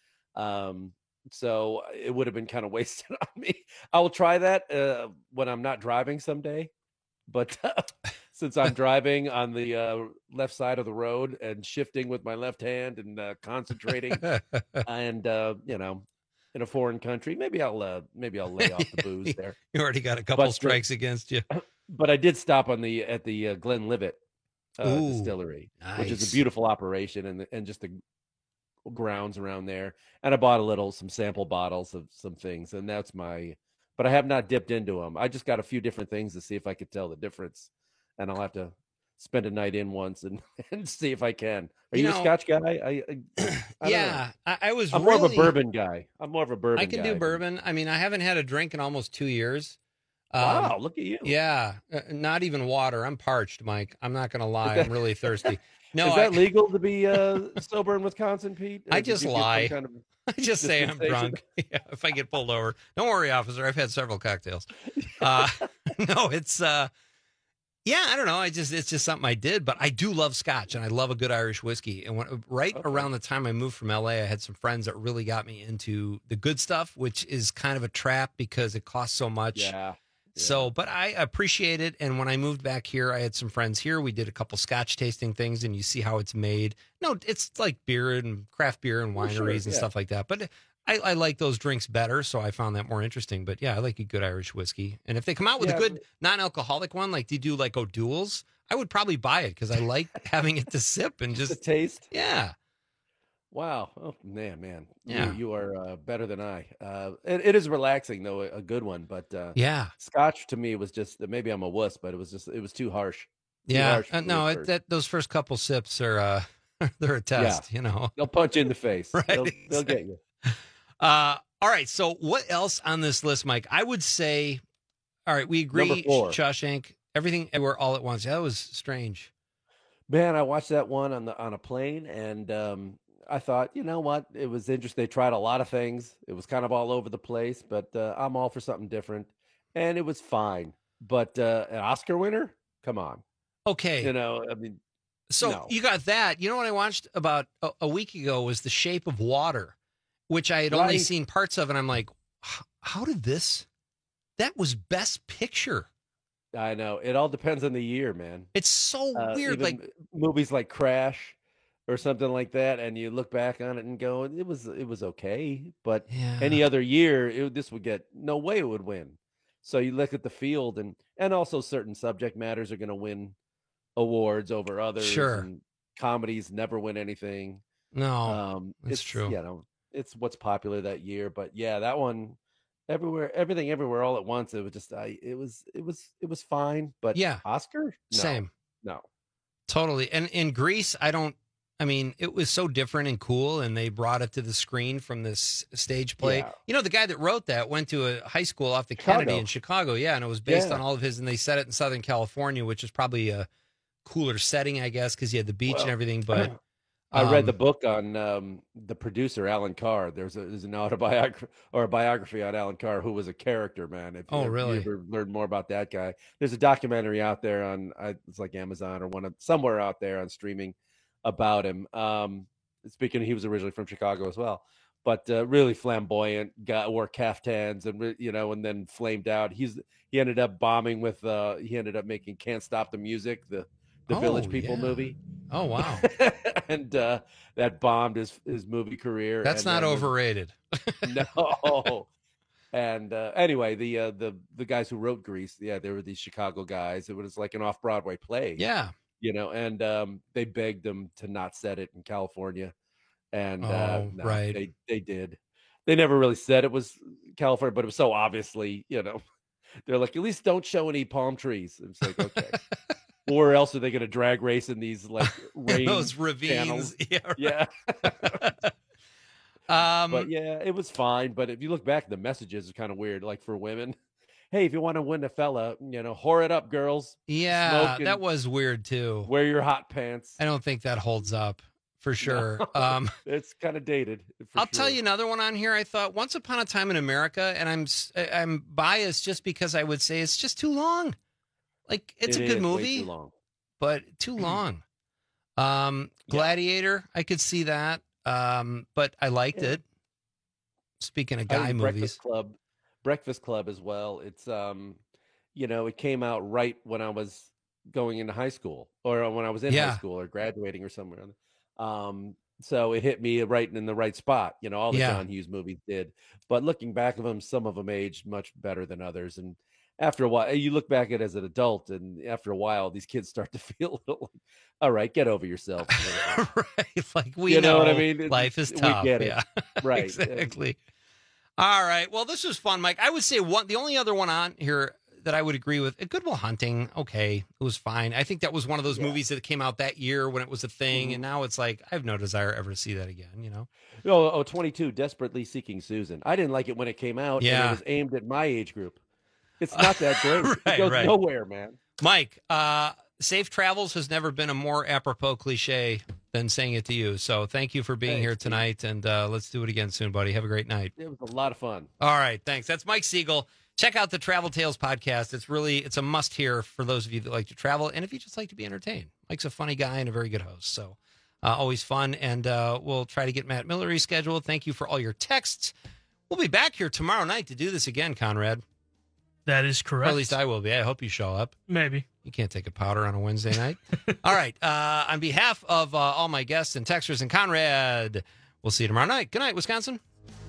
So it would have been kind of wasted on me. I will try that when I'm not driving someday. But since I'm driving on the left side of the road and shifting with my left hand and concentrating, and in a foreign country, maybe I'll lay off the booze there. You already got a couple strikes against you. But I did stop at the Glenlivet distillery, nice. Which is a beautiful operation, and just the grounds around there. And I bought some sample bottles of some things, and but I have not dipped into them. I just got a few different things to see if I could tell the difference, and I'll have to spend a night in once and see if I can. Are you a Scotch guy? I'm more of a bourbon guy. I can do bourbon. I mean, I haven't had a drink in almost 2 years. Wow, look at you. Yeah, not even water. I'm parched, Mike. I'm not going to lie. I'm really thirsty. No, is that legal to be sober in Wisconsin, Pete? I just lie. I just say I'm drunk. Yeah, if I get pulled over. Don't worry, officer. I've had several cocktails. No, it's I don't know. It's just something I did, but I do love Scotch and I love a good Irish whiskey. And around the time I moved from LA, I had some friends that really got me into the good stuff, which is kind of a trap because it costs so much. Yeah. So, but I appreciate it. And when I moved back here, I had some friends here. We did a couple Scotch tasting things, and you see how it's made. No, it's like beer and craft beer and wineries and stuff like that. But I like those drinks better, so I found that more interesting. But yeah, I like a good Irish whiskey. And if they come out with a good non-alcoholic one, like they do like O'Doul's, I would probably buy it because I like having it to sip and just taste. Yeah. Wow. Oh, man. Yeah. You are better than I. It is relaxing, though, a good one. But Scotch to me was just, maybe I'm a wuss, but it was too harsh. Those first couple sips are, they're a test, They'll punch you in the face. Right. They'll get you. All right. So what else on this list, Mike? I would say, all right, we agree. Number 4. Shawshank, Everything Everywhere All at Once. That was strange. Man, I watched that one on a plane, and I thought, you know what? It was interesting. They tried a lot of things. It was kind of all over the place, but I'm all for something different. And it was fine. But an Oscar winner? Come on. Okay. You know, I mean, so no. you got that. You know what I watched about a week ago was The Shape of Water, which I had only Right. seen parts of, and I'm like, how did this? That was Best Picture. I know. It all depends on the year, man. It's so weird. Even Like movies like Crash or something like that, and you look back on it and go, it was okay. But any other year, this would get no way it would win. So you look at the field, and also certain subject matters are going to win awards over others. Sure. And comedies never win anything. No, that's it's true. You know, it's what's popular that year. But yeah, that one, everything, everywhere, all at once. It was just, it was fine. But Yeah. Oscar, no, Same. no. Totally. And in Greece, it was so different and cool, and they brought it to the screen from this stage play. Yeah. You know, the guy that wrote that went to a high school off the Chicago. Kennedy in Chicago. Yeah, and it was based Yeah. on all of his, and they set it in Southern California, which is probably a cooler setting, I guess, because you had the beach and Well, everything. But I read the book on the producer Alan Carr. There's an autobiography or a biography on Alan Carr, who was a character, man. If Oh, you really? ever learn more about that guy, there's a documentary out there on it's like Amazon or somewhere out there on streaming about him. Speaking, he was originally from Chicago as well, but really flamboyant guy, wore caftans and and then flamed out. He ended up bombing with he ended up making "Can't Stop the Music," the Village People yeah. movie. Oh, wow. And that bombed his movie career. That's and not then overrated. No. And anyway, the guys who wrote Grease, yeah, they were these Chicago guys. It was like an off-Broadway play. Yeah. And they begged them to not set it in California. And Oh, no, right. they did. They never really said it was California, but it was so obviously, they're like, at least don't show any palm trees. It's like, okay. Or else are they going to drag race in these like rain Those ravines. channels? Yeah. Right. Yeah. Um, But yeah, it was fine. But if you look back, the messages are kind of weird. Like for women, hey, if you want to win a fella, whore it up, girls. Yeah, Smoke and that was weird too. wear your hot pants. I don't think that holds up for sure. No, it's kind of dated. I'll tell you another one on here. I thought Once Upon a Time in America, and I'm biased just because I would say it's just too long. Like it's It a good is way movie, too long. but too long. Gladiator, I could see that, but I liked it. Speaking of I guy think movies, Breakfast Club as well. It's it came out right when I was going into high school, or when I was in Yeah. high school or graduating or somewhere. So it hit me right in the right spot. All the Yeah. John Hughes movies did. But looking back at them, some of them aged much better than others. And after a while, you look back at it as an adult, and after a while, these kids start to feel a little like, all right, get over yourself. right? Like we You know what I know mean? life is We tough. get it. Yeah, Right. exactly. All right. Well, this was fun, Mike. I would say the only other one on here that I would agree with, Good Will Hunting. Okay, it was fine. I think that was one of those movies that came out that year when it was a thing, and now it's like I have no desire ever to see that again. 22, Desperately Seeking Susan. I didn't like it when it came out. And Yeah. it was aimed at my age group. It's not that great. Right, it goes right. nowhere, man. Mike, safe travels has never been a more apropos cliche than saying it to you. So thank you for being here tonight, and let's do it again soon, buddy. Have a great night. It was a lot of fun. All right, thanks. That's Mike Siegel. Check out the Travel Tales podcast. It's a must hear for those of you that like to travel, and if you just like to be entertained. Mike's a funny guy and a very good host, so always fun. And we'll try to get Matt Miller rescheduled. Thank you for all your texts. We'll be back here tomorrow night to do this again, Conrad. That is correct. Or at least I will be. I hope you show up. Maybe. You can't take a powder on a Wednesday night. All right. On behalf of all my guests and texters and Conrad, we'll see you tomorrow night. Good night, Wisconsin.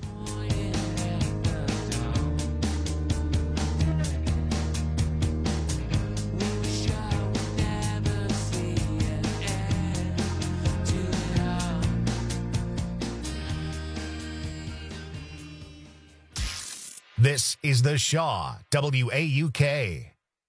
This is The Shaw, WAUK.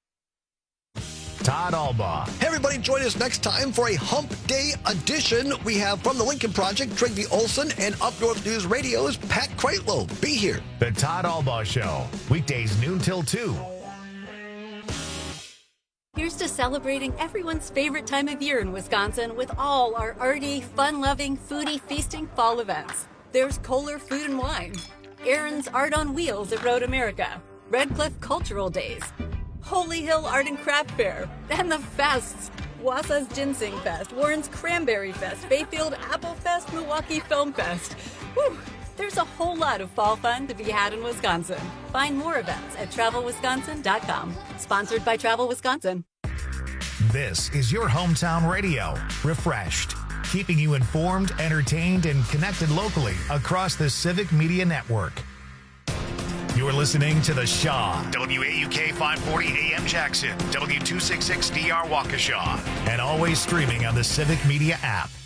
Todd Albaugh. Hey, everybody, join us next time for a Hump Day edition. We have from the Lincoln Project, Trigby Olson, and Up North News Radio's Pat Kreitlow. Be here. The Todd Albaugh Show, weekdays noon till 2. Here's to celebrating everyone's favorite time of year in Wisconsin with all our arty, fun-loving, foodie, feasting fall events. There's Kohler Food and Wine, Aaron's Art on Wheels at Road America, Red Cliff Cultural Days, Holy Hill Art and Craft Fair, and the fests. Wausau's Ginseng Fest, Warren's Cranberry Fest, Bayfield Apple Fest, Milwaukee Film Fest. Whew. There's a whole lot of fall fun to be had in Wisconsin. Find more events at TravelWisconsin.com. Sponsored by Travel Wisconsin. This is your hometown radio, Refreshed, keeping you informed, entertained, and connected locally across the Civic Media Network. You're listening to The Shaw, WAUK 540 AM Jackson, W266DR Waukesha, and always streaming on the Civic Media app.